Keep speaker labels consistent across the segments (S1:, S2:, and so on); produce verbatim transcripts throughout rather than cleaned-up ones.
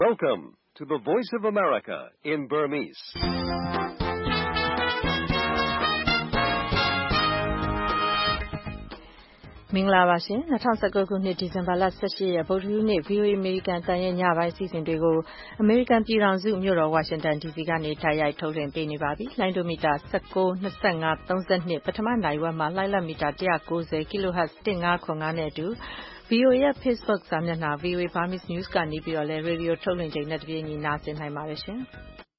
S1: Welcome to the Voice of America in Burmese.
S2: ။မင်္ဂလာပါရှင်။၂၀၁၉ခုနှစ်ဒီဇင်ဘာလ၁၈ရက်ဗုဒ္ဓဟူးနေ့ ဗွီအိုအေ အမေရိကန်အသံရဲ့ညပိုင်းအစီအစဉ်တွေကိုအမေရိကန်ပြည်ထောင်စုမြို့တော်ဝါရှင်တန်ဒီစီကနေတိုက်ရိုက်ထုတ်လွှင့်ပေးနေပါပြီ။လိုင်းဒိုမီတာ၁၉၊၂၅၊၃၂ပထမနာရီဝက်မှာလှိုင်းလတ်မီတာ၁၉၀ kHz ၁၅၇၅နဲ့အတူ ဗွီအိုအေရဲ့ Facebook စာမျက်နှာ ဗွီအိုအေ Burmese News ကနေပြီးတော့လည်းရေဒီယိုထုတ်လွှင့်ချိန်နဲ့တပြေးညီနားဆင်နိုင်ပါတယ်ရှင်။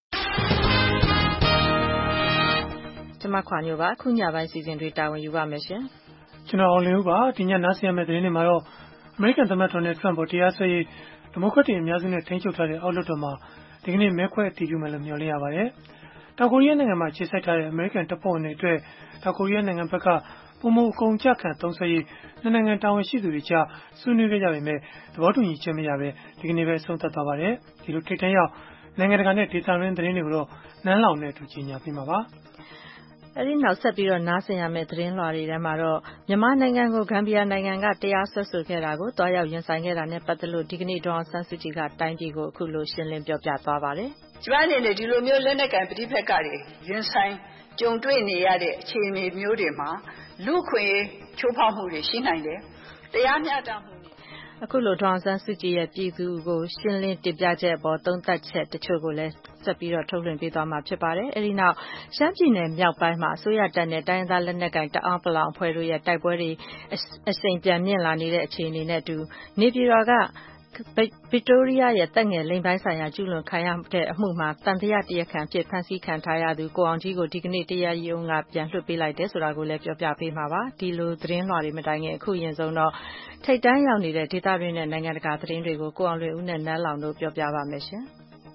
S2: ကျွန်မခွာညိုပါအခုညပိုင်းအစီအစဉ်တွေတာဝန်ယူပါမယ်ရှင်။
S3: ကျွန်တော်အောင်လင်းဦးပါဒီညနားဆင်ရမယ့်သတင်းတွေမှာတော့အမေရိကန်သမ္မတဒေါ်နယ်ထရန့်ပေါ်တရားစွဲရေးဒီမိုကရက်တွေအများစုနဲ့ထိန်းချုပ်ထားတဲ့အောက်လွှတ်တော်မှာဒီကနေ့မဲခွဲအတည်ပြုမယ်လို့မျှော်လင့်ရပါတယ်။တောင်ကိုရီးယားနိုင်ငံမှာခြေစိုက်ထားတဲ့အမေရိကန်တပ်ဖွဲ့ဝင်တွေအတွက်တောင်ကိုရီးယားနိုင်ငံဘက်ကပုံမအကုန်ကြခံသုံးစွဲရေးနှစ်နိုင်ငံတာဝန်ရှိသူတွေကြားဆွေးနွေးခဲ့ကြပေမဲ့သဘောတူညီချက်မရဘဲဒီကနေ့ပဲဆုံးသက်သွားပါတယ်။ဒီလိုထိတ်တန့်ရောက်နိုင်ငံတကာနဲ့ဒေသတွင်းသတင်းတွေကိုတော့နန်းလောင်နဲ့အတူကြီးညာပြမှာပါ။
S2: အဲဒီနောက်ဆက်ပြီးတော့နားဆင်ရမယ့်သတင်းလွှာတွေထဲမှာတော့မြန်မာနိုင်ငံကိုဂမ်ဘီယာနိုင်ငံကတရားစွဲဆိုခဲ့တာကိုတွားရောက်ရင်ဆိုင်ခဲ့တာနဲ့ပတ်သက်လို့ဒီကနေ့ဒေါ်အောင်ဆန်းစုကြည်ကတိုင်းပြည်ကိုအခုလိုရှင်းလင်းပြောပြသွားပါတယ်
S4: ။ကျမအနေနဲ့ဒီလိုမျိုးလက်နက်ကိုင်ပဋိပက္ခတွေရင်ဆိုင်ကြုံတွေ့နေရတဲ့အခြေအနေမျိုးတွေမှာလူခွင့်ချိုးဖောက်မှုတွေရှိနိုင်တယ်။တရားမျှတမှု
S2: အခုလိုဒေါ်အောင်ဆန်းစုကြည်ရဲ့ပြည်သူကိုရှင်းလင်းတင်ပြချက်အပေါ်သုံးသပ်ချက်တချို့ကိုလည်းဆက်ပြီးတော့ထုတ်လွှင့်ပေးသွားမှာဖြစ်ပါတယ်။အဲဒီနောက်ရှမ်းပြည်နယ်မြောက်ပိုင်းမှာအစိုးရတပ်နဲ့တိုင်းဒေသလက်နက်ကိုင်တအောင်းပလောင်အဖွဲ့တို့ရဲ့တိုက်ပွဲတွေအရှိန်ပြန်မြင့်လာနေတဲ့အခြေအနေနဲ့အတူနေပြည်တော်ကဗစ်တိုးရီးယားရဲ့တပ်ငယ်လိင်ပိုင်းဆိုင်ရာကျူးလွန်ခံရတဲ့အမှုမှာတန်တရားတရားခံဖြစ်ဖမ်းဆီးခံထားရသူကိုအောင်ကြီးကိုဒီကနေ့တရားရုံးကပြန်လွှတ်ပေးလိုက်တယ်ဆိုတာကိုလည်းပြောပြပေးမှာပါဒီလိုသတင်းလွှာတွေမတိုင်ခင်အခုရင်ဆုံးတော့ထိတ်တန်းရောက်နေတဲ့ဒေသတွင်းနဲ့နိုင်ငံတကာသတင်းတွေကိုကိုအောင်လွင်ဦးနဲ့နန်းလောင်တို့ပြောပြပါမယ်ရှင်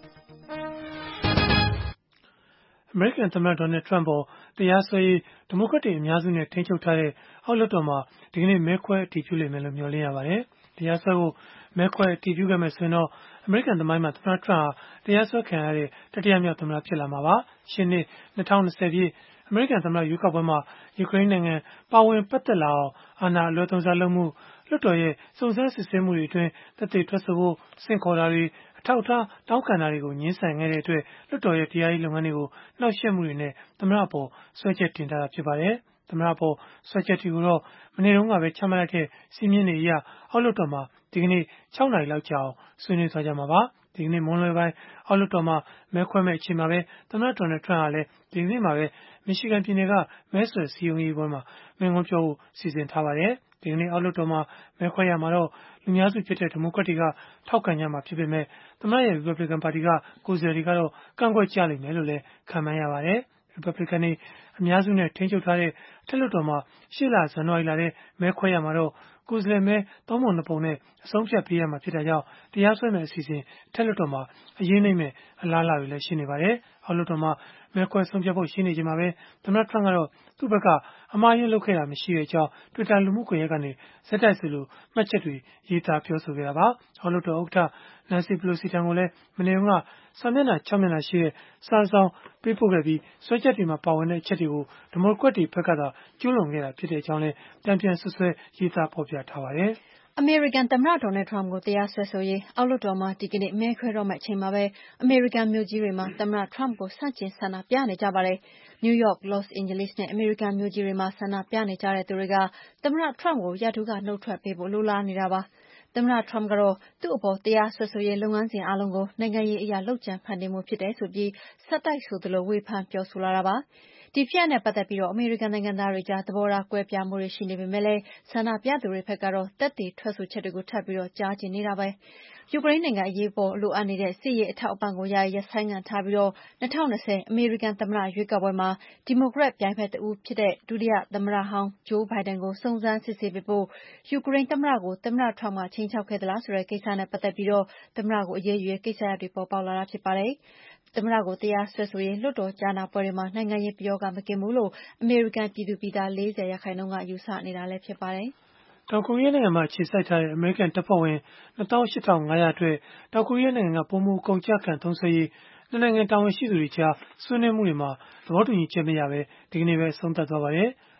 S3: အမေရိကန်သမ္မတဒေါ်နယ်ထရန့်ပေါ်တရားစွဲရေးဒီမိုကရက်တွေအများစုနဲ့ထိန်းချုပ်ထားတဲ့အောက်လွှတ်တော်မှာဒီကနေ့မဲခွဲအတည်ပြုလိမ့်မယ်လို့မျှော်လင့်ရပါတယ်။တရားစွဲဖို့မဲခွဲအတည်ပြုခဲ့မယ်ဆိုရင်တော့အမေရိကန်သမိုင်းမှာသမ္မတထရန့်ဟာတရားစွဲခံရတဲ့တတိယမြောက်သမ္မတဖြစ်လာမှာပါ။ရှင်းနှစ်၂၀၂၀ပြည့်အမေရိကန်သမ္မတရွေးကောက်ပွဲမှာယူကရိန်းနိုင်ငံပါဝင်ပတ်သက်လာအောင်အာဏာအလွဲသုံးစားလုပ်မှုလွှတ်တော်ရဲ့စုံစမ်းစစ်ဆေးမှုတွေအတွင်းသက်သေထွက်ဆိုဖို့ဆင့်ခေါ်တာတွေအထောက်အထားတောင်းခံတာတွေကိုညှင်းဆန်ခဲ့တဲ့အတွက်လွှတ်တော်ရဲ့တရားရေးလုပ်ငန်းတွေကိုနှောက်ယှက်မှုတွေနဲ့သမ္မတအပေါ်ဆွဲချက်တင်ထားတာဖြစ်ပါတယ်။သမ္မတအပေါ်ဆွဲချက်တွေကိုတော့မနေ့တုန်းကပဲချမှတ်လိုက်တဲ့စီမင်းတွေအရအောက်လွှတ်တော်မှာဒီကနေ့၆နာရီလောက်ကြာအောင်ဆွေးနွေးသွားကြမှာပါ။ဒီကနေ့မွန်းလွဲပိုင်းအောက်လွှတ်တော်မှာမဲခွဲမဲ့အချိန်မှာပဲသမ္မတဒေါ်နယ်ထရန့်ဟာလည်းဒီကနေ့မှာပဲမီရှီဂန်ပြည်နယ်ကမဲဆွယ်စည်းရုံးရေးပွဲမှာမိန့်ခွန်းပြောဖို့စီစဉ်ထားပါတယ်။ဒီကနေ့အောက်လွှတ်တော်မှာမဲခွဲရမှာတော့လူများစုဖြစ်တဲ့ဒီမိုကရက်တွေကထောက်ခံကြမှာဖြစ်ပေမဲ့သမ္မတရဲ့ Republican ပါတီကကိုယ်စားလှယ်တွေကတော့ကန့်ကွက်ကြလိမ့်မယ်လို့လည်းခန့်မှန်းရပါတယ်။ Republican တွေအများစုနဲ့ထိန်းချုပ်ထားတဲ့အထက်လွှတ်တော်မှာရှေ့လဇန်နဝါရီလထဲမဲခွဲရမှာတော့ကိုယ်စားလှယ်မဲသုံးပုံနှစ်ပုံနဲ့အဆုံးဖြတ်ပေးရမှာဖြစ်တာကြောင့်တရားစွဲမယ့်အစီအစဉ်အထက်လွှတ်တော်မှာအရေးနိမ့်မဲ့အလားအလာတွေလည်းရှိနေပါတယ်။အောက်လွှတ်တော်မှာမဲခွဲဆုံးဖြတ်ဖို့ရှိနေချိန်မှာပဲသမ္မတထရန့်ကတော့သူ့ဘက်ကအမှားယွင်းလုပ်ခဲ့တာမရှိတဲ့အကြောင်း Twitter လူမှုကွန်ရက်ကနေဆက်တိုက်ဆိုလိုမှတ်ချက်တွေရေးသားပြောဆိုခဲ့တာပါ။အောက်လွှတ်တော်ဥက္ကဋ္ဌ Nancy Pelosi ထံကိုလည်းမနေ့ကစာမျက်နှာ၆မျက်နှာရှိတဲ့စာတစ်စောင်ပေးပို့ခဲ့ပြီးစွဲချက်တွေမှာပါဝင်တဲ့အချက်တွေကိုဒီမိုကရက်တွေဘက်ကသာကျူးလွန်ခဲ့တာဖြစ်တဲ့အကြောင်းလည်းတန်ပြန်ဆွဆွဲရေးသားဖော်ပြထားပါတယ်။
S5: အမေရိကန်သမ္မတဒေါ်နယ်ထရန့်ကိုတရားစွဲဆိုရေးအောက်လွှတ်တော်မှာဒီကနေ့မဲခွဲတော့မယ့်အချိန်မှာပဲအမေရိကန်မြို့ကြီးတွေမှာသမ္မတထရန့်ကိုဆန့်ကျင်ဆန္ဒပြနေကြပါတယ်။ နယူးယောက်၊လော့စ်အိန်ဂျလိစ်နဲ့အမေရိကန်မြို့ကြီးတွေမှာဆန္ဒပြနေကြတဲ့သူတွေကသမ္မတထရန့်ကိုရာထူးကနှုတ်ထွက်ပေးဖို့လိုလားနေတာပါ။သမ္မတထရန့်ကတော့သူ့အပေါ်တရားစွဲဆိုရေးလုပ်ငန်းစဉ်အားလုံးကိုနိုင်ငံရေးအရလုပ်ကြံဖန်တီးမှုဖြစ်တယ်ဆိုပြီးဆက်တိုက်ဆိုသလိုဝေဖန်ပြောဆိုလာတာပါ။ဒီဖြစ်ရပ်နဲ့ပတ်သက်ပြီးအမေရိကန်နိုင်ငံသားတွေကြားသဘောထားကွဲပြားမှုတွေရှိနေပေမဲ့လည်းဆန္ဒပြသူတွေဘက်ကတော့သက်သေထွက်ဆိုချက်တွေကိုထပ်ပြီးကြားချင်နေတာပါ။ယူကရိန်းနိုင်ငံအရေးပေါ်လိုအပ်နေတဲ့စစ်ရေးအထောက်အပံ့ကိုယာယီရပ်ဆိုင်းငံ့ထားပြီး၂၀၂၀အမေရိကန်သမ္မတရွေးကောက်ပွဲမှာဒီမိုကရက်ပြိုင်ဖက်တဦးဖြစ်တဲ့ဒုတိယသမ္မတဟောင်းဂျိုးဘိုင်ဒန်ကိုစုံစမ်းစစ်ဆေးပေးဖို့ယူကရိန်းသမ္မတကိုသမ္မတထရန့်ကခြိမ်းခြောက်ခဲ့သလားဆိုတဲ့ကိစ္စနဲ့ပတ်သက်ပြီးသမ္မတကိုအရေးယူရေးကိစ္စရပ်တွေပေါ်ပေါက်လာတာဖြစ်ပါတယ်။သမ္မတကိုတရားစွဲဆိုရေးလွှတ်တော်ကြားနာပွဲတွေမှာနိုင်ငံရေးပယောဂမကင်းဘူးလို့အမေရိကန်ပြည်သူပြည်သား၄၀ရာခိုင်နှုန်းကယူဆနေတာလည်းဖြစ်ပါတယ်
S3: ။တောင်ကိုရီးယားနိုင်ငံမှာခြေစိုက်ထားတဲ့အမေရိကန်တပ်ဖွဲ့ဝင်နှစ်သောင်းရှစ်ထောင်ငါးရာအတွက်တောင်ကိုရီးယားနိုင်ငံကပုံမှုအကုန်ကြခံသုံးစွဲရေးနှစ်နိုင်ငံတာဝန်ရှိသူတွေကြားဆွေးနွေးမှုတွေမှာသဘောတူညီချက်မရဘဲဒီကနေ့ပဲဆုံးသက်သွားပါတယ်။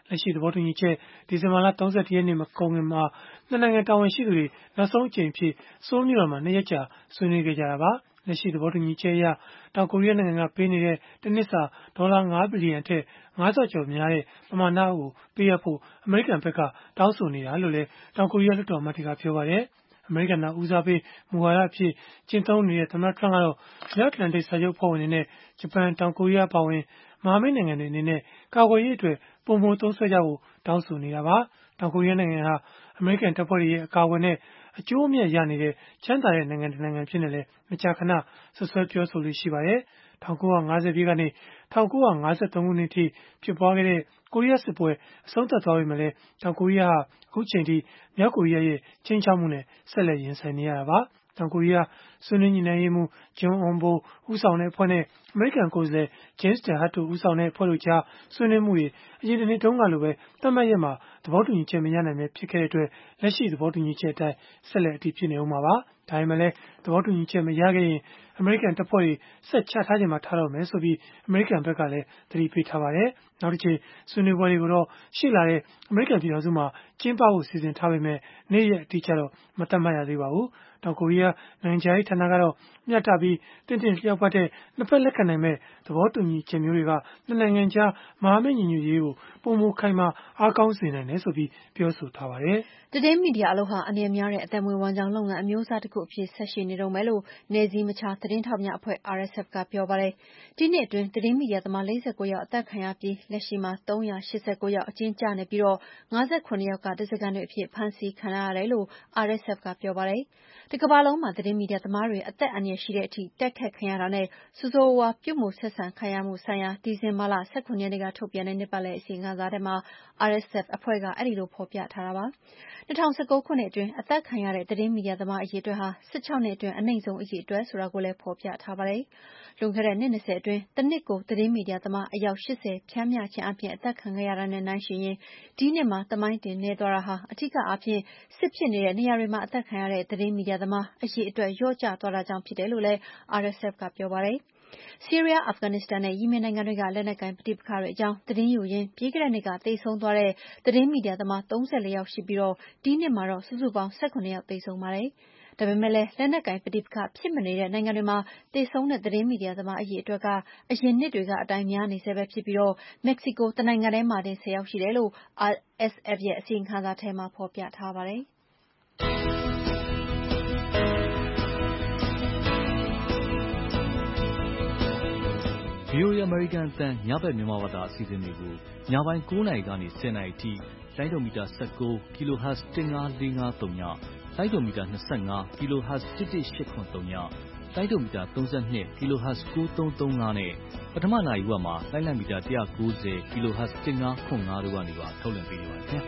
S3: လက်ရှိသဘောတူညီချက်ဒီဇင်ဘာလ၃၁ရက်နေ့မကုန်ခင်မှာနှစ်နိုင်ငံတာဝန်ရှိသူတွေနောက်ဆုံးအကြိမ်ဖြစ်ဆိုးလ်မြို့တော်မှာနှစ်ရက်ကြာဆွေးနွေးခဲ့ကြတာပါလက်ရှိသဘောတူညီချက်အရတောင်ကိုရီးယားနိုင်ငံကပေးနေတဲ့တစ်နှစ်စာဒေါ်လာ၅ဘီလီယံထက်ငါးဆကျော်များတဲ့ပမာဏကိုပေးရဖို့အမေရိကန်ဘက်ကတောင်းဆိုနေတာလို့လည်းတောင်ကိုရီးယားလွှတ်တော်အမတ်တွေကပြောပါတယ်အမေရိကန်ကဦးစားပေးမူဝါဒအဖြစ်ကျင့်သုံးနေတဲ့သမ္မတထရန့်ကတော့မြောက်အတ္တလန်တိတ်စာချုပ်အဖွဲ့ဝင်တွေနဲ့ဂျပန်တောင်ကိုရီးယားပါဝင်မဟာမိတ်နိုင်ငံတွေအနေနဲ့ကာကွယ်ရေးအတွက်ပုံမှန်သုံးစွဲကြဖို့တောင်းဆိုနေတာပါတောင်ကိုရီးယားနိုင်ငံဟာအမေရိကန်တပ်ဖွဲ့တွေရဲ့အကာအကွယ်နဲ့အကျိုးအမြတ်ရနေတဲ့ချမ်းသာတဲ့နိုင်ငံတစ်နိုင်ငံဖြစ်နေလေမကြာခဏဆွဆွဲပြောဆိုလို့ရှိပါတယ်၁၉၅၀ပြည့်ကနေ၁၉၅၃ခုနှစ်ထိဖြစ်ပွားခဲ့တဲ့ကိုရီးယားစစ်ပွဲအဆုံးသတ်သွားပြီမဲ့လည်းတောင်ကိုရီးယားဟာအခုချိန်ထိမြောက်ကိုရီးယားရဲ့ချင်းချောက်မှုနဲ့ဆက်လက်ရင်ဆိုင်နေရတာပါတောင်ကိုရီးယားဆွေးနွေးညှိနှိုင်းရေးမှူးဂျွန်အွန်ဘိုဦးဆောင်တဲ့အဖွဲ့နဲ့အမေရိကန်ကိုယ်စားလှယ် James Darhart တို့ဦးဆောင်တဲ့အဖွဲ့တို့ကြားဆွေးနွေးမှုတွေအရင်တစ်နှစ်တုန်းကလိုပဲသတ်မှတ်ရက်မှာသဘောတူညီချက်မရနိုင်ပဲဖြစ်ခဲ့တဲ့အတွက်လက်ရှိသဘောတူညီချက်အတိုင်းဆက်လက်အတည်ဖြစ်နေဦးမှာပါဒါပေမဲ့လည်းသဘောတူညီချက်မရခဲ့ရင်အမေရိကန်တပ်ဖွဲ့တွေဆက်ချထားခြင်းမှာထားတော့မယ်ဆိုပြီးအမေရိကန်ဘက်ကလည်းသတိပေးထားပါတယ်နောက်တစ်ချိန်ဆွေးနွေးပွဲတွေကိုတော့ရှေ့လာတဲ့အမေရိကန်ပြည်ထောင်စုမှာကျင်းပဖို့စီစဉ်ထားပေမဲ့နေ့ရက်အတိအကျတော့မသတ်မှတ်ရသေးပါဘူးတောင်ကိုရီးယားနိုင်ငံခြားရေးဌာနကတော့မျှတပြီးတင်းတင်းလျောက်ပတ်တဲ့နှစ်ဖက်လက်ခံနိုင်မဲ့သဘောတူညီချက်မျိုးတွေကနှစ်နိုင်ငံကြားမဟာမိတ်ညီညွတ်ရေးကိုပုံမခိုင်မာအားကောင်းစေနိုင်တယ်ဆိုပြီးပြောဆိုထားပါတယ်
S5: ။သတင်းမီဒီယာအလုပ်ဟာအနေများတဲ့အသက်မွေးဝမ်းကြောင်းလုပ်ငန်းအမျိုးအစားတစ်ခုအဖြစ်ဆက်ရှိနေတော့မယ်လို့နယ်စည်းမခြားသတင်းထောက်များအဖွဲ့ R S F ကပြောပါတယ်။ဒီနှစ်အတွင်းသတင်းမီဒီယာသမား၄၉ယောက်အသက်ခံရပြီးလက်ရှိမှာ၃၈၉ယောက်အကျဉ်းကျနေပြီးတော့၅၇ယောက်ကတရားခံတွေအဖြစ်ဖမ်းဆီးခံရတယ်လို့ R S F ကပြောပါတယ်။ဒီကမ္ဘာလုံးမှာသတင်းမီဒီယာသမားတွေအသက်အန္တရာယ်ရှိတဲ့အထိတိုက်ခတ်ခံရတာနဲ့ဆိုးဆိုးဝါးပြုမှုဆက်ဆံခံရမှုဆိုင်ရာဒီဇင်ဘာလ၁၇ရက်နေ့ကထုတ်ပြန်တဲ့နှစ်ပတ်လည်အစီရင်ခံစာထဲမှာ R S F အဖွဲ့ကအဲဒီလိုဖော်ပြထားတာပါ။၂၀၁၉ခုနှစ်အတွင်းအသက်ခံရတဲ့သတင်းမီဒီယာသမားအရေအတွက်ဟာ၁၆နှစ်အတွင်းအနိမ့်ဆုံးအရေအတွက်ဆိုတာကိုလည်းဖော်ပြထားပါတယ်။လွန်ခဲ့တဲ့နှစ်၂၀အတွင်းတစ်နှစ်ကိုသတင်းမီဒီယာသမားအယောက်၈၀ဖြန်းမျှခြင်းအပြင်အသက်ခံခဲ့ရတာနဲ့နှိုင်းယှဉ်ရင်ဒီနှစ်မှာသမိုင်းတင်နည်းသွားတာဟာအထူးအားဖြင့်စစ်ဖြစ်နေတဲ့နေရာတွေမှာအသက်ခံရတဲ့သတင်းမီဒီယာသမားအရေအတွက်လျော့ကျသွားတာကြောင့်ဖြစ်တယ်လို့လည်း R S F ကပြောပါတယ်။ဆီးရီးယား၊အာဖဂန်နစ္စတန်နဲ့ယီမင်နိုင်ငံတွေကလက်နက်ကိုင်ပဋိပက္ခတွေအကြောင်းသတင်းယူရင်းပြီးခဲ့တဲ့နှစ်ကသေဆုံးသွားတဲ့သတင်းမီဒီယာသမား၃၄ယောက်ရှိပြီးတော့ဒီနှစ်မှာတော့စုစုပေါင်း၁၇ယောက်သေဆုံးပါတယ်။ဒါပေမဲ့လည်းလက်နက်ကိုင်ပဋိပက္ခဖြစ်မနေတဲ့နိုင်ငံတွေမှာသေဆုံးတဲ့သတင်းမီဒီယာသမားအရေအတွက်ကအရင်နှစ်တွေကအတိုင်းများနေဆဲပဲဖြစ်ပြီးတော့မက္ကဆီကိုတနိုင်ငံထဲမှာတင်၁၀ယောက်ရှိတယ်လို့ R S F ရဲ့အစီရင်ခံစာထဲမှာဖော်ပြထားပါတယ်။
S6: V O A အမေရိကန်အသံညဘက်မြန်မာဘာသာအစီအစဉ်တွေကိုညပိုင်း၉နာရီကနေ၁၀နာရီအထိလိုင်းဒိုမီတာ၁၉ kHz ၁၅၄၅၃ညလိုင်းဒိုမီတာ၂၅ kHz ၁၁၈၇၃ညလိုင်းဒိုမီတာ၃၂ kHz ၉၃၃၅နဲ့ပထမနာရီဝက်မှာလိုင်းလံမီတာ၁၉၀ kHz ၁၅၇၅တို့ကနေပါထုတ်လွှင့်ပေးနေပါတယ်ခင်ဗျာ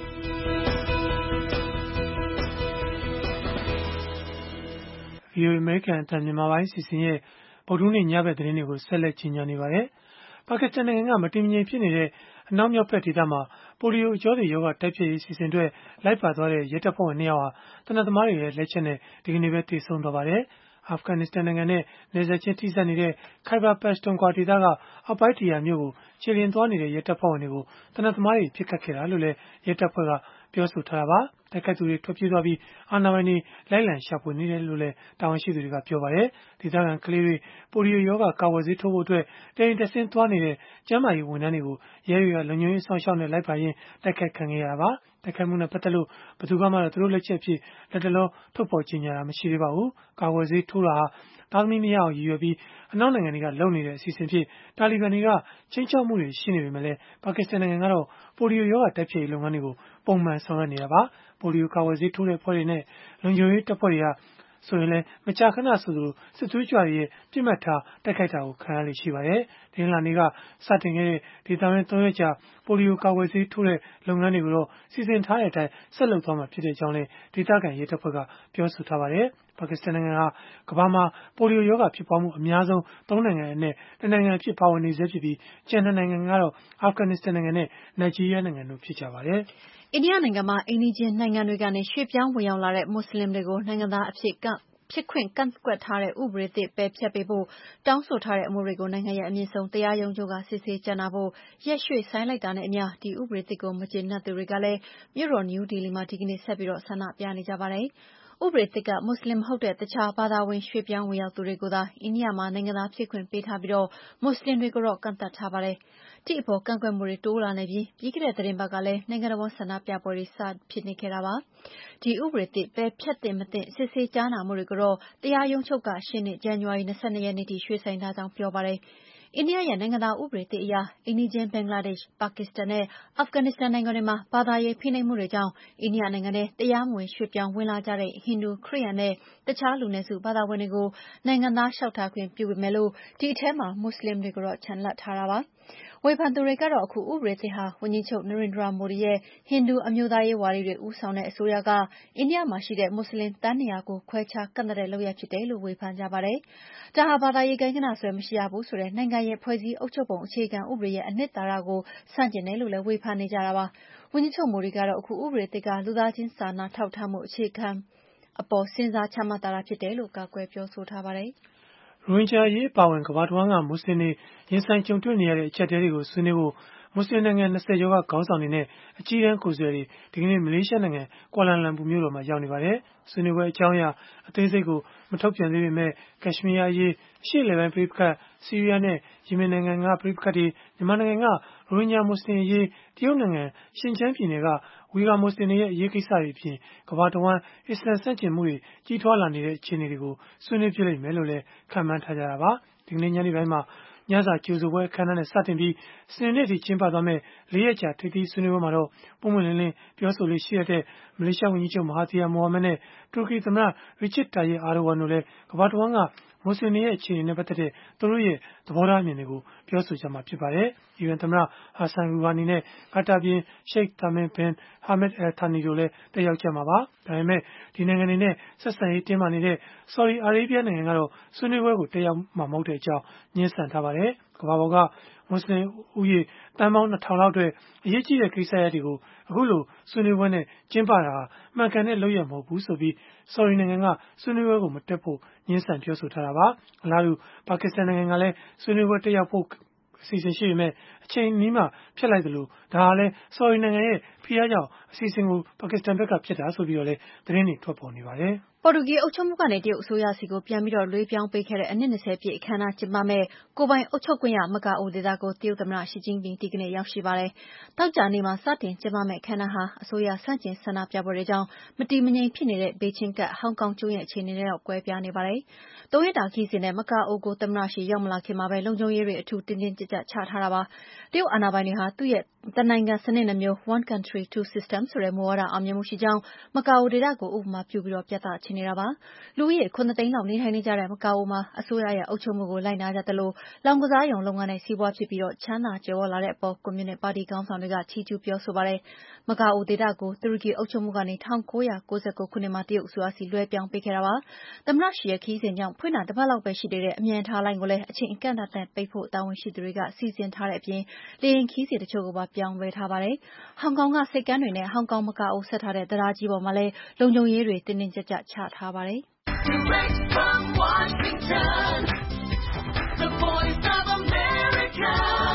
S3: ။ V O A အမေရိကန်အသံမြန်မာပိုင်းစီစဉ်ရဲ့ဗုဒ္ဓဟူးနေ့ညဘက်သတင်းတွေကိုဆက်လက်ကြီးညာနေပါတယ်။ပါကစ္စတန်နိုင်ငံကမတည်မငြိမ်ဖြစ်နေတဲ့အနောက်မြောက်ဘက်ဒေသမှာပိုလီယိုအကြောသေရောဂါတိုက်ဖျက်ရေးစီစဉ်အတွက်လိုက်ပါသွားတဲ့ရဲတပ်ဖွဲ့ဝင်နှစ်ယောက်ဟာသေနတ်သမားတွေရဲ့လက်ချက်နဲ့ဒီကနေ့ပဲသေဆုံးသွားပါတယ်။အာဖဂန်နစ္စတန်နိုင်ငံနဲ့နယ်စပ်ချင်းထိစပ်နေတဲ့ Khyber Pakhtunkhwa ဒေသကအောက်ပိုင်းဒေသမြို့ကိုခြေလျင်သွားနေတဲ့ရဲတပ်ဖွဲ့ဝင်တွေကိုသေနတ်သမားတွေပစ်ခတ်ခဲ့တာလို့လည်းရဲတပ်ဖွဲ့ကပြောဆိုထားတာပါ။တိုက်ခိုက်သူတွေထွက်ပြေးသွားပြီးအာဏာပိုင်တွေလိုက်လံရှာဖွေနေတယ်လို့လည်းတာဝန်ရှိသူတွေကပြောပါတယ်။ဒေသခံကလေးတွေပိုလီယိုရောဂါကာကွယ်ဆေးထိုးဖို့အတွက်တရင်တက်ဆင်းသွားနေတဲ့ကျန်းမာရေးဝန်ထမ်းတွေကိုရဲတွေကလုံခြုံရေးဆောင်ရှောက်နဲ့လိုက်ပါရင်းတိုက်ခိုက်ခံခဲ့ရတာပါ။တိုက်ခိုက်မှုနဲ့ပတ်သက်လို့ဘယ်သူမှတော့သူတို့လက်ချက်ဖြစ်လက်တလောထုတ်ဖော်ကြေညာတာမရှိသေးပါဘူး။ကာကွယ်ဆေးထိုးတာဟာသားသမီးမရအောင်ရည်ရွယ်ပြီးအနောက်နိုင်ငံတွေကလုပ်နေတဲ့အစီအစဉ်ဖြစ်တာလီဘန်တွေကချင်းချောက်မှုတွေရှိနေပေမဲ့လည်းပါကစ္စတန်နိုင်ငံကတော့ပိုလီယိုရောဂါတိုက်ဖျက်ရေးလုပ်ငန်းတွေကိုပုံမှန်ဆောင်ရွက်နေတာပါ။ပိုလီယိုကာကွယ်ဆေးထိုးတဲ့အဖွဲ့တွေနဲ့လုံခြုံရေးတပ်ဖွဲ့တွေကဆိုရင်လည်းမကြာခဏဆိုသလိုစစ်သွေးကြွတွေရဲ့ပြစ်မှတ်ထားတိုက်ခိုက်တာကိုခံရလေရှိပါတယ်။ဒီလနေ့ကစတင်ခဲ့တဲ့ဒေသတွင်းသုံးရက်ကြာပိုလီယိုကာကွယ်ဆေးထိုးတဲ့လုပ်ငန်းတွေကိုတော့စီစဉ်ထားတဲ့အတိုင်းဆက်လုပ်သွားမှာဖြစ်ကြောင်းလည်းဒေသခံရဲတပ်ဖွဲ့ကပြောဆိုထားပါတယ်။ပါကစ္စတန်နိုင်ငံဟာကမ္ဘာမှာပိုလီယိုရောဂါဖြစ်ပွားမှုအများဆုံးသုံးနိုင်ငံအနက်တစ်နိုင်ငံအဖြစ်ပါဝင်နေဆဲဖြစ်ပြီးကျန်တဲ့နိုင်ငံကတော့အာဖဂန်နစ္စတန်နိုင်ငံနဲ့နိုင်ဂျီးရီးယားနိုင်ငံတို့ဖြစ်ကြပါတယ်
S5: ။အိန္ဒိယနိုင်ငံမှာအိမ်နီးချင်းနိုင်ငံတွေကနေရွှေ့ပြောင်းဝင်ရောက်လာတဲ့မွတ်ဆလင်တွေကိုနိုင်ငံသားအဖြစ်ဖြစ်ခွင့်ကန့်ကွက်ထားတဲ့ဥပဒေသစ်ပယ်ဖျက်ပေးဖို့တောင်းဆိုထားတဲ့အမှုတွေကိုနိုင်ငံရဲ့အမြင့်ဆုံးတရားရုံးချုပ်ကစစ်ဆေးကြားနာဖို့ရက်ရွှေ့ဆိုင်းလိုက်တာနဲ့အမျှဒီဥပဒေသစ်ကိုမကျေနပ်သူတွေကလည်းမြို့တော်နယူးဒေလီမှာဒီကနေ့ဆက်ပြီးဆန္ဒပြနေကြပါတယ်။ဥပဒေသစ်ကမွတ်စလင်မဟုတ်တဲ့တခြားဘာသာဝင်ရွှေ့ပြောင်းဝင်ရောက်သူတွေကိုသာအိန္ဒိယမှာနိုင်ငံသားဖြစ်ခွင့်ပေးထားပြီးမွတ်စလင်တွေကိုတော့ကန့်သတ်ထားပါတယ်။ဒီအပေါ်ကန့်ကွက်မှုတွေတိုးလာနေပြီးပြီးခဲ့တဲ့သီတင်းပတ်ကလည်းနိုင်ငံတော်ဆန္ဒပြပွဲတွေစဖြစ်နေခဲ့တာပါ။ဒီဥပဒေသစ်ပယ်ဖျက်သင့်မသင့်စစ်ဆေးကြားနာမှုတွေကိုတော့တရားရုံးချုပ်ကရှေ့နှစ်ဇန်နဝါရီလ၂၂ရက်နေ့ထိရွှေ့ဆိုင်းထားကြောင်းပြောပါတယ်။အိန္ဒိယရဲ့နိုင်ငံသားဥပဒေသစ်အရအိမ်နီးချင်းဘင်္ဂလားဒေ့ရှ်၊ပါကစ္စတန်နဲ့အာဖဂန်နစ္စတန်နိုင်ငံတွေမှာဘာသာရေးဖိနှိပ်မှုတွေကြောင့်အိန္ဒိယနိုင်ငံထဲတရားမဝင်ရွှေ့ပြောင်းဝင်လာကြတဲ့ဟိန္ဒူ၊ခရစ်ယာန်နဲ့တခြားလူနည်းစုဘာသာဝင်တွေကိုနိုင်ငံသားလျှောက်ထားခွင့်ပြုပေမယ့်ဒီအထဲမှာမွတ်စလင်တွေကိုတော့ချန်လှပ်ထားတာပါ။ဝေဖန်သူတွေကတော့အခုဥပဒေသစ်ဟာဝန်ကြီးချုပ်နရိန်ဒရာမိုဒီရဲ့ဟိန္ဒူအမျိုးသားရေးဝါဒီတွေဦးဆောင်တဲ့အစိုးရကအိန္ဒိယမှာရှိတဲ့မွတ်စလင်သန်းနှစ်ရာကိုခွဲခြားကန့်သတ်တဲ့လုပ်ရပ်ဖြစ်တယ်လို့ဝေဖန်ကြပါတယ်။ဒါဟာဘာသာရေးကိန်းဂဏဆွဲမရှိရဘူးဆိုတဲ့နိုင်ငံရဲ့ဖွဲ့စည်းအုပ်ချုပ်ပုံအခြေခံဥပဒေရဲ့အနှစ်သာရကိုဆန့်ကျင်တယ်လို့လည်းဝေဖန်နေကြတာပါ။ဝန်ကြီးချုပ်မိုဒီကတော့အခုဥပဒေသစ်ကလူသားချင်းစာနာထောက်ထားမှုအခြေခံအပေါ်စဉ်းစားချမှတ်တာဖြစ်တယ်လို့ကာကွယ်ပြောဆိုထားပါတယ်။
S3: ရိုဟင်ဂျာအရေးပါဝင်ကမ္ဘာတဝန်းကမွတ်စလင်တွေရင်ဆိုင်ကြုံတွေ့နေရတဲ့အချက်အသေးတွေကိုဆွေးနွေးဖို့မွတ်စလင်နိုင်ငံ၂၀ကျော်ကခေါင်းဆောင်တွေနဲ့အကြီးတန်းကိုယ်စားလှယ်တွေဒီကနေ့မလေးရှားနိုင်ငံကွာလာလမ်ပူမြို့တော်မှာရောက်နေပါတယ်။ဆွေးနွေးပွဲအကြောင်းအရာအသေးစိတ်ကိုမထုတ်ပြန်သေးပေမဲ့ကက်ရှ်မီးယားအရေးအရှေ့အလယ်ပိုင်းပဋိပက္ခဆီးရီးယားနဲ့ယီမင်နိုင်ငံကပဋိပက္ခတွေမြန်မာနိုင်ငံကရိုဟင်ဂျာမွတ်စလင်အရေးတရုတ်နိုင်ငံရှင်ကျန်းပြည်နယ်ကဝီဂါမွတ်စလင်တွေရဲ့အရေးကိစ္စတွေအပြင်ကမ္ဘာတဝန်းအစ္စလာမ်ဆန့်ကျင်မှုတွေကြီးထွားလာနေတဲ့အခြေအနေတွေကိုဆွေးနွေးဖြစ်လိမ့်မယ်လို့လည်းခန့်မှန်းထားကြတာပါ။ဒီကနေ့ညနေပိုင်းမှာညစာကြိုဆိုပွဲအခမ်းအနားနဲ့စတင်ပြီးစနေနေ့ထိကျင်းပသွားမယ့်လေးရက်ကြာထိပ်သီးဆွေးနွေးပွဲမှာတော့ပုံမှန်လင်းလင်းပြောဆိုလို့ရှိရတဲ့မလေးရှားဝန်ကြီးချုပ်မဟာသီယာမိုဟာမက်နဲ့တူရကီသမ္မတရီချစ်တာယစ်အာဒိုဝမ်တို့လည်းကမ္ဘာတဝန်းကမွတ်စလင်တွေရဲ့အခြေအနေနဲ့ပတ်သက်တဲ့သူတို့ရဲ့သဘောထားအမြင်တွေကိုပြောဆိုကြမှာဖြစ်ပါတယ်။အီရန်သမ္မတဟာဆန်ရူဟာနီနဲ့ကာတာဘီရင်ရှိတ်သာမင်ဘင်ဟာမက်အယ်ထာနီတို့လည်းတက်ရောက်ကြမှာပါ။ဒါပေမဲ့ဒီနိုင်ငံတွေနဲ့ဆက်ဆံရေးတင်းမာနေတဲ့ဆော်ဒီအာရေဗျနိုင်ငံကတော့ဆွေးနွေးပွဲကိုတက်ရောက်မှာမဟုတ်တဲ့အကြောင်းညှင်းဆန်ထားပါတယ်။ကမ္ဘာပေါ်ကမွတ်စလင်ဦးရေတန်းပေါင်းနှစ်ထောင်လောက်အတွက်အရေးကြီးတဲ့ကိစ္စရပ်တွေကိုအခုလိုဆွေးနွေးပွဲနဲ့ကျင်းပတာဟာမှန်ကန်တဲ့လုပ်ရမဟုတ်ဘူးဆိုပြီးဆော်ဒီနိုင်ငံကဆွေးနွေးပွဲကိုမတက်ဖို့ညှင်းဆန်ပြောဆိုထားတာပါ။အလားတူပါကစ္စတန်နိုင်ငံကလည်းဆွေးနွေးပွဲတက်ရောက်ဖို့အစီအစဉ်ရှိပေမဲ့အချိန်နီးမှဖျက်လိုက်သလိုဒါဟာလည်းဆော်ဒီနိုင်ငံရဲ့ဖိအားကြောင့်အစီအစဉ်ကိုပါကစ္စတန်ဘက်ကဖျက်တာဆိုပြီးတော့လည်းသတင်းတွေထွက်ပေါ်နေပါတယ်။
S5: ပေါ်တူဂီအုပ်ချုပ်မှုကနေတရုတ်အစိုးရဆီကိုပြန်ပြီးလွှဲပြောင်းပေးခဲ့တဲ့အနှစ်၂၀ပြည့်အခမ်းအနားကျင်းပမယ့်ကိုယ်ပိုင်အုပ်ချုပ်ခွင့်ရမကာအိုဒေသကိုတရုတ်သမ္မတရှီကျင်းပင်ဒီကနေ့ရောက်ရှိပါတယ်။သောကြာနေ့မှာစတင်ကျင်းပမယ့်အခမ်းအနားဟာအစိုးရဆန့်ကျင်ဆန္ဒပြပွဲတွေကြောင့်မတည်မငြိမ်ဖြစ်နေတဲ့ဘေဂျင်းကဟောင်ကောင်ကျွန်းရဲ့အခြေအနေနဲ့တော့ကွဲပြားနေပါတယ်။သုံးရက်တာခရီးစဉ်နဲ့မကာအိုကိုသမ္မတရှီရောက်မလာခင်မှာပဲလုံခြုံရေးတွေအထူးတင်းတင်းကြပ်ကြပ်ချထားတာပါ။တရုတ်အာဏာပိုင်တွေဟာသူ့ရဲ့တနိုင်ငံစနစ်နှမျိုး One Country Two System ဆိုတဲ့မူဝါဒအောင်မြင်မှုရှိကြောင်းမကာအိုဒေသကိုဥပမာပြုပြီးပြသချင်နေတာပါ။လူဦးရေခုနှစ်သိန်းလောက်နေထိုင်နေကြတဲ့မကာအိုမှာအစိုးရရဲ့အုပ်ချုပ်မှုကိုလိုက်နာကြသလိုလောင်ကစားရုံလုပ်ငန်းနဲ့စီးပွားဖြစ်ပြီးချမ်းသာကြွယ်ဝလာတဲ့အပေါ်ကွန်မြူနစ်ပါတီခေါင်းဆောင်တွေကချီးကျူးပြောဆိုပါတယ်။မကာအိုဒေသကိုတူရကီအုပ်ချုပ်မှုကနေ၁၉၉၉ခုနှစ်မှာတရုတ်အစိုးရဆီလွှဲပြောင်းပေးခဲ့တာပါ။သမ္မတရှီရဲ့ခရီးစဉ်ကြောင့်ဖွင့်တာတပတ်လောက်ပဲရှိသေးတဲ့အမြန်ထားလိုင်းကိုလည်းအချိန်အကန့်အသတ်နဲ့ပိတ်ဖို့တာဝန်ရှိသူတွေကစီစဉ်ထားတဲ့အပြင်လေယာဉ်ခရီးစဉ်တချို့ကိုပါပြောင်းလဲထားပါတယ်။ဟောင်ကောင်ကဆိပ်ကမ်းတွေနဲ့ဟောင်ကောင်မကာအိုဆက်ထားတဲ့တံတားကြီးပေါ်မှာလည်းလုံခြုံရေးတွေတင်းတင်းကြပ်ကြပ်ချထားပါတယ်။ Direct from Washington, the voice of America,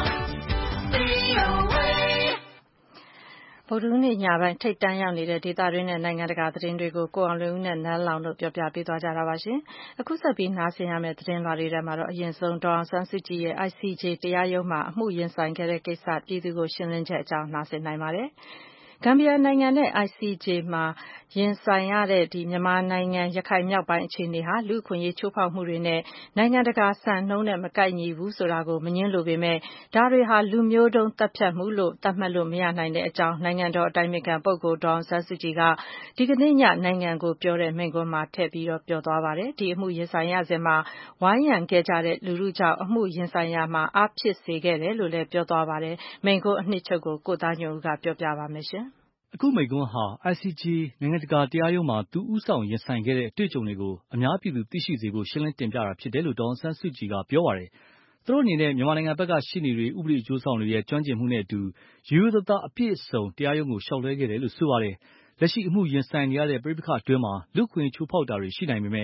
S5: V O A ဗုဒ္ဓဟူးနေ့ညပိုင်းထိပ်တန်းရောက်နေတဲ့ဒေသတွင်းနဲ့နိုင်ငံတကာသတင်းတွေကိုကိုအောင်လွင်ဦးနဲ့နန်းလောင်တို့ပြောပြပေးသွားကြတာပါရှင်။အခုဆက်ပြီးနားဆင်ရမယ့်သတင်းလွှာတွေထဲမှာတော့အရင်ဆုံးဒေါ်အောင်ဆန်းစုကြည်ရဲ့ I C J တရားရုံးမှာအမှုရင်ဆိုင်ခဲ့တဲ့ကိစ္စပြည်သူကိုရှင်းလင်းချက်အကြောင်းနားဆင်နိုင်ပါတယ်။ဂမ်ဘီယာနိုင်ငံနဲ့ I C J မှာရင်ဆိုင်ရတဲ့မြန်မာနိုင်ငံရခိုင်မြောက်ပိုင်းအခြေအနေဟာလူ့အခွင့်အရေးချိုးဖောက်မှုတွေနဲ့နိုင်ငံတကာစံနှုန်းနဲ့မကိုက်ညီဘူးဆိုတာကိုမငြင်းလိုပေမဲ့ဒါတွေဟာလူမျိုးတုံးသတ်ဖြတ်မှုလို့သတ်မှတ်လို့မရနိုင်တဲ့အကြောင်းနိုင်ငံတော်အတိုင်ပင်ခံပုဂ္ဂိုလ်ဒေါ်အောင်ဆန်းစုကြည်ကဒီကနေ့ညနိုင်ငံကိုပြောတဲ့မိန့်ခွန်းမှာထည့်ပြီးပြောသွားပါတယ်။ဒီအမှုရင်ဆိုင်ရစဉ်မှာဝိုင်းရံခဲ့ကြတဲ့လူထုကြောင့်အမှုရင်ဆိုင်ရမှာအားဖြစ်စေခဲ့တယ်လို့လည်းပြောသွားပါတယ်။မိန့်ခွန်းအနှစ်ချုပ်ကိုကိုသားညွန့်ဦးကပြောပြပါမယ်ရှင်။
S6: အခုမိန့်ခွန်းဟာ I C J နိုင်ငံတကာတရားရုံးမှာသူဦးဆောင်ရင်ဆိုင်ခဲ့တဲ့အတွေ့အကြုံတွေကိုအများပြည်သူသိရှိစေဖို့ရှင်းလင်းတင်ပြတာဖြစ်တယ်လို့ဒေါ်အောင်ဆန်းစုကြည်ကပြောပါတယ်။သူတို့အနေနဲ့မြန်မာနိုင်ငံဘက်ကရှေ့နေတွေဥပဒေအကျိုးဆောင်တွေရဲ့ကျွမ်းကျင်မှုနဲ့အတူရိုးရိုးသားသားအပြည့်အစုံတရားရုံးကိုလျှောက်လွှဲခဲ့တယ်လို့ဆိုပါတယ်။လက်ရှိအမှုရင်ဆိုင်နေရတဲ့ပဋိပက္ခအတွင်းမှာလူ့အခွင့်အရေးချိုးဖောက်တာတွေရှိနိုင်ပေမဲ့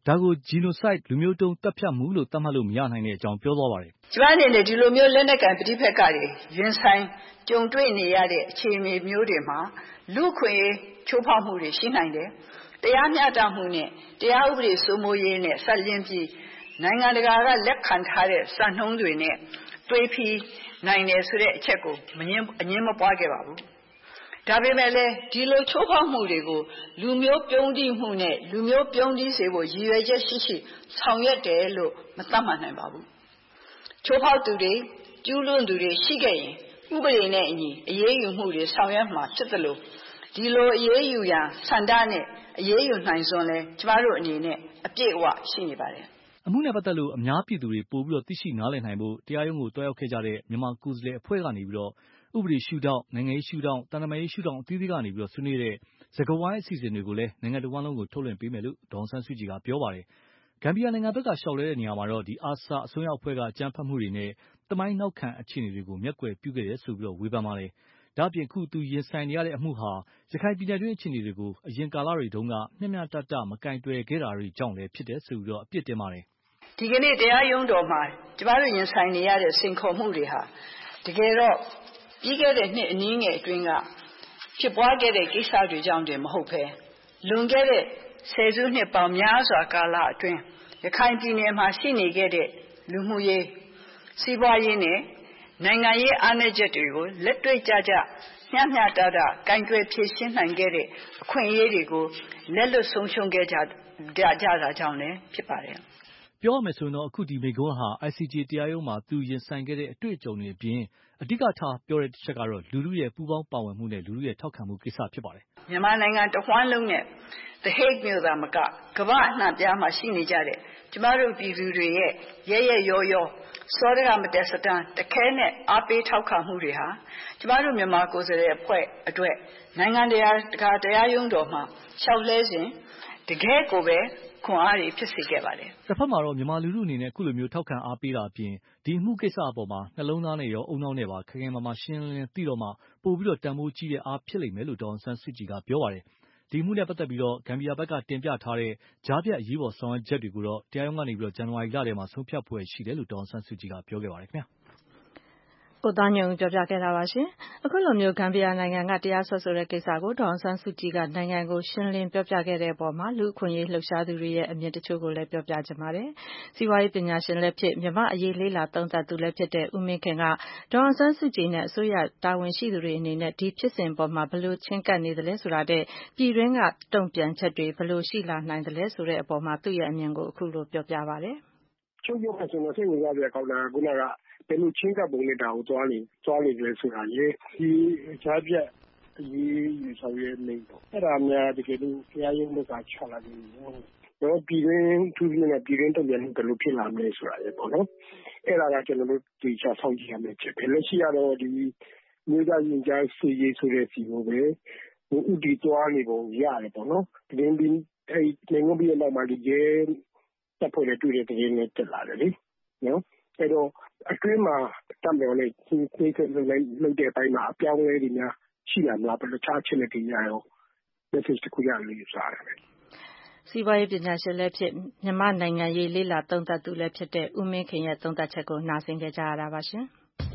S6: ဒါကို genocide လူမျိုးတုံးတပ်ဖြတ်မှုလို့သတ်မှတ်လို့မရနိုင်တဲ့အကြောင်းပြောသွားပါတယ်
S4: ။ကျမအနေနဲ့ဒီလိုမျိုးလက်နက်ကိုင်ပဋိပက္ခတွေရင်ဆိုင်ကြုံတွေ့နေရတဲ့အခြေအနေမျိုးတွေမှာလူခွင့်ချိုးဖောက်မှုတွေရှိနိုင်တယ်။တရားမျှတမှုနဲ့တရားဥပဒေစိုးမိုးရေးနဲ့ဆက်လျင်းပြီးနိုင်ငံတကာကလက်ခံထားတဲ့စံနှုန်းတွေနဲ့တွေးပြီးနိုင်တယ်ဆိုတဲ့အချက်ကိုမငင်းအငင်းမပွားခဲ့ပါဘူး။ဒါပေမဲ့လည်းဒီလိုချိုးဖောက်မှုတွေကိုလူမျိုးပြုံးတိမှုနဲ့လူမျိုးပြုံးတိစေဖို့ရည်ရွယ်ချက်ရှိရှိဆောင်ရွက်တယ်လို့မသတ်မှတ်နိုင်ပါဘူး။ချိုးဖောက်သူတွေကျူးလွန်သူတွေရှိခဲ့ရင်ဥပဒေနဲ့အညီအရေးယူမှုတွေဆောင်ရွက်မှာဖြစ်သလိုဒီလိုအရေးယူရန်ဆန္ဒနဲ့အရေးယူနိုင်စွမ်းလဲကျမတို့အနေနဲ့အပြည့်အဝရှိနေပါတယ်
S6: အမှုနဲ့ပတ်သက်လို့အများပြည်သူတွေပို့ပြီးတော့သိရှိနားလည်နိုင်ဖို့တရားရုံးကိုတွားရောက်ခဲ့ကြတဲ့မြန်မာကိုယ်စားလှယ်အဖွဲ့ကနေပြီးတော့ဥပဒေရှုထောင့်နိုင်ငံရေးရှုထောင့်တန်တမာရေးရှုထောင့်အသီးသီးကနေပြီးတော့ဆွေးနွေးတဲ့စကားဝိုင်းအစီအစဉ်တွေကိုလည်းနိုင်ငံတော်ဝန်လုံးကိုထုတ်လွှင့်ပေးမယ်လို့ဒေါ်ဆန်းစုကြည်ကပြောပါတယ်။ဂမ်ဘီယာနိုင်ငံဘက်ကရှောက်လဲတဲ့နေရာမှာတော့ဒီအာဆာအစိုးရအဖွဲ့ကအကြမ်းဖက်မှုတွေနဲ့တမိုင်းနောက်ခံအခြေအနေတွေကိုမျက်ကွယ်ပြုခဲ့တယ်ဆိုပြီးတော့ဝေဖန်ပါတယ်။ဒါ့အပြင်ခုသူရင်ဆိုင်နေရတဲ့အမှုဟာရခိုင်ပြည်နယ်တွင်းအခြေအနေတွေကိုအရင်ကာလတွေတုန်းကမျှမျှတတမကင်တွယ်ခဲ့တာတွေကြောင့်လည်းဖြစ်တယ်ဆိုပြီးတော့အပြစ်တင်ပါတယ်
S4: ။ဒီကနေ့တရားရုံးတော်မှာကျမတို့ရင်ဆိုင်နေရတဲ့စိန်ခေါ်မှုတွေဟာတကယ်တော့ပြီးခဲ့တဲ့နှစ်အနည်းငယ်အတွင်းကဖြစ်ပွားခဲ့တဲ့ကိစ္စတွေကြောင့်တည်းမဟုတ်ဘဲလွန်ခဲ့တဲ့ဆယ်စုနှစ်ပေါင်းများစွာကာလအတွင်းရခိုင်ပြည်နယ်မှာရှိနေခဲ့တဲ့လူမှုရေးစီးပွားရေးနဲ့နိုင်ငံရေးအားနည်းချက်တွေကိုလက်တွေ့ကျကျမျှမျှတတကင်တွယ်ဖြေရှင်းနိုင်ခဲ့တဲ့အခွင့်အရေးတွေကိုလက်လွတ်ဆုံးရှုံးခဲ့ကြကြတာကြောင့်လည်းဖြစ်ပါတယ်
S6: ပြောရမယ်ဆိုရင်တော့အခုဒီမိကွန်းဟာ I C J တရားရုံးမှာသူရင်ဆိုင်ခဲ့တဲ့အတွေ့အကြုံတွေအပြင်အဓိကထားပြောတဲ့တစ်ချက်ကတော့လူလူရဲ့ပူးပေါင်းပါဝင်မှုနဲ့လူလူရဲ့ထောက်ခံမှုကိစ္စဖြစ်ပါတယ်
S4: မြန်မာနိုင်ငံတဝှမ်းလုံးနဲ့ The Hague မြို့သားမကကမ္ဘာအနှံ့ပြားမှာရှိနေကြတဲ့ကျမတို့ပြည်သူတွေရဲ့ရဲရဲရောရောစောဒကမတက်စတန်တခဲနဲ့အားပေးထောက်ခံမှုတွေဟာကျမတို့မြန်မာကိုယ်စားလှယ်အဖွဲ့အတွက်နိုင်ငံတရားတကာတရားရုံးတော်မှာရှောက်လဲစဉ်တကယ်ကိုပဲခွန်အားတွေဖြစ်စေခဲ့ပါတယ်
S6: ။တစ်ဖက်မှာတော့မြန်မာလူထုအနေနဲ့အခုလိုမျိုးထောက်ခံအားပေးတာအပြင်ဒီအမှုကိစ္စအပေါ်မှာနှလုံးသားနဲ့ရောအုံနောက်နဲ့ပါခိုင်ခိုင်မာမာရှင်းလင်းလင်းသိတော့မှပို့ပြီးတော့တန်ဖိုးကြီးတဲ့အားဖြစ်လိမ့်မယ်လို့ဒေါ်ဆန်းစုကြည်ကပြောပါတယ်။ဒီအမှုနဲ့ပတ်သက်ပြီးတော့ဂမ်ဘီယာဘက်ကတင်ပြထားတဲ့ကြားဖြတ်အရေးပေါ်ဆောင်ရွက်ချက်တွေကိုတော့တရားရုံးကနေပြီးတော့ဇန်နဝါရီလထဲမှာဆုံးဖြတ်ဖွယ်ရှိတယ်လို့ဒေါ်ဆန်းစုကြည်ကပြောခဲ့ပါတယ်ခင်ဗျာ။
S2: ကိုသားညုံပြောပြခဲ့တာပါရှင်။အခုလိုမျိုးဂမ်ဘီယာနိုင်ငံကတရားစွဲဆိုတဲ့ကိစ္စကိုဒေါ်အောင်ဆန်းစုကြည်ကနိုင်ငံကိုရှင်းလင်းပြောပြခဲ့တဲ့အပေါ်မှာလူ့အခွင့်အရေးလှုပ်ရှားသူတွေရဲ့အမြင်တချို့ကိုလည်းပြောပြချင်ပါတယ်။စီးပွားရေးပညာရှင်လည်းဖြစ်မြန်မာအရေးလေးလာသုံးသပ်သူလည်းဖြစ်တဲ့ဦးမင်းခင်ကဒေါ်အောင်ဆန်းစုကြည်နဲ့အစိုးရတာဝန်ရှိသူတွေအနေနဲ့ဒီဖြစ်စဉ်ပေါ်မှာဘယ်လိုချင်းကပ်နေသလဲဆိုတာတဲ့ပြည်တွင်းကတုံ့ပြန်ချက်တွေဘယ်လိုရှိလာနိုင်သလဲဆိုတဲ့အပေါ်မှာသူ့ရဲ့အမြင်ကိုအခုလိုပြောပြပါတယ်
S7: ။ချုပ်ပြောမှဆိုတော့စိတ်ဝင်စားစရာကောင်းတာကခုနကဘယ်လိုချင်းကပ်ပုံနဲ့တာကိုသွားနေသွားနေကြလဲဆိုတာလေဒီကြားပြတ်အရေးယူဆောင်ရွက်နေတော့အဲ့ဒါများတကယ်လို့တရားရုံးကချလာတယ်တော့ပြည်ရင်းသူပြည်နဲ့ပြည်ရင်းတုံ့ပြန်မှုဘယ်လိုဖြစ်လာမလဲဆိုတာလေပေါ့နော်အဲ့ဒါကကျွန်တော်တို့ဒီချဆောင်ကြည့်ရမယ်ချက်ပဲလက်ရှိကတော့ဒီမျိုးသားရင်ကြားစီရေးဆိုတဲ့စီကိုပဲဟိုဥတီသွားနေပုံရတယ်ပေါ့နော်ဒီဒီအဲ့နိုင်ငံပြည်နောက်မှာဒီရဲတပ်ဖွဲ့တွေတွေ့တဲ့တရင်နဲ့တက်လာတယ်လေနော်အဲ့တော့အတွင်းမှာတမ်းတော်နဲ့ဒီကိစ္စတွေလုပ်တဲ့အပိုင်းမှာအပြောင်းအလဲတွေများရှိလာမလားဘယ်လိုချချင်းနေကြရော message တခုရလို့စားရတယ်
S2: စီးပွားရေးပညာရှင်လည်းဖြစ်မြန်မာနိုင်ငံရေးလေးလာသုံးသပ်သူလည်းဖြစ်တဲ့ဦးမင်းခင်ရဲ့သုံးသပ်ချက်ကိုနားဆင်ကြကြရတာပါရှင်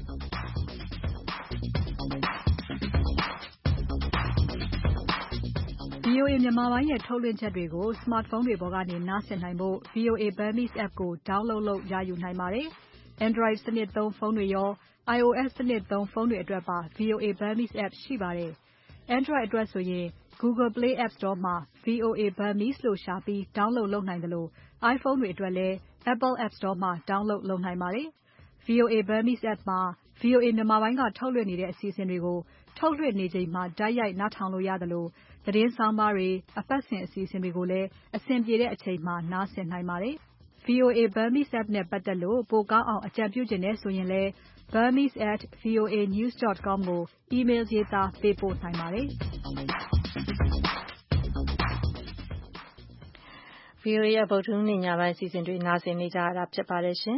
S5: ။ V O A မြန်မာပိုင်းရဲ့ထုတ်လွှင့်ချက်တွေကို smartphone တွေပေါ်ကနေနားဆင်နိုင်ဖို့ V O A Burmese app ကို download လုပ်ရယူနိုင်ပါတယ်။ Android စနစ်သုံးဖုန်းတွေရော iOS စနစ်သုံးဖုန်းတွေအတွက်ပါ V O A Burmese app ရှိပါတယ်။ Android အတွက်ဆိုရင် Google Play App Store မှာ V O A Burmese လို့ရှာပြီး download လုပ်နိုင်သလို iPhone တွေအတွက်လည်း Apple App Store မှာ download လုပ်နိုင်ပါတယ်။ V O A Burmese app မှာ V O A မြန်မာပိုင်းကထုတ်လွှင့်နေတဲ့အစီအစဉ်တွေကိုထုတ်လွှင့်နေချိန်မှာတိုက်ရိုက်နားထောင်လို့ရသလိုသတင်းဆောင်းပါးတွေအပတ်စဉ်အစီအစဉ်တွေကိုလည်းအဆင်ပြေတဲ့အချိန်မှာနားဆင်နိုင်ပါတယ်။ V O A Burmese app နဲ့ပတ်သက်လို့ပိုကောင်းအောင်အကြံပြုချင်တယ်ဆိုရင်လည်း burmese at v o a news dot com ကို email ရေးသားပေးပို့နိုင်ပါတယ်။
S2: V O A ရဲ့ဗုဒ္ဓဟူးနေ့ညပိုင်းအစီအစဉ်တွေနားဆင်နေကြရတာဖြစ်ပါတယ်ရှင်။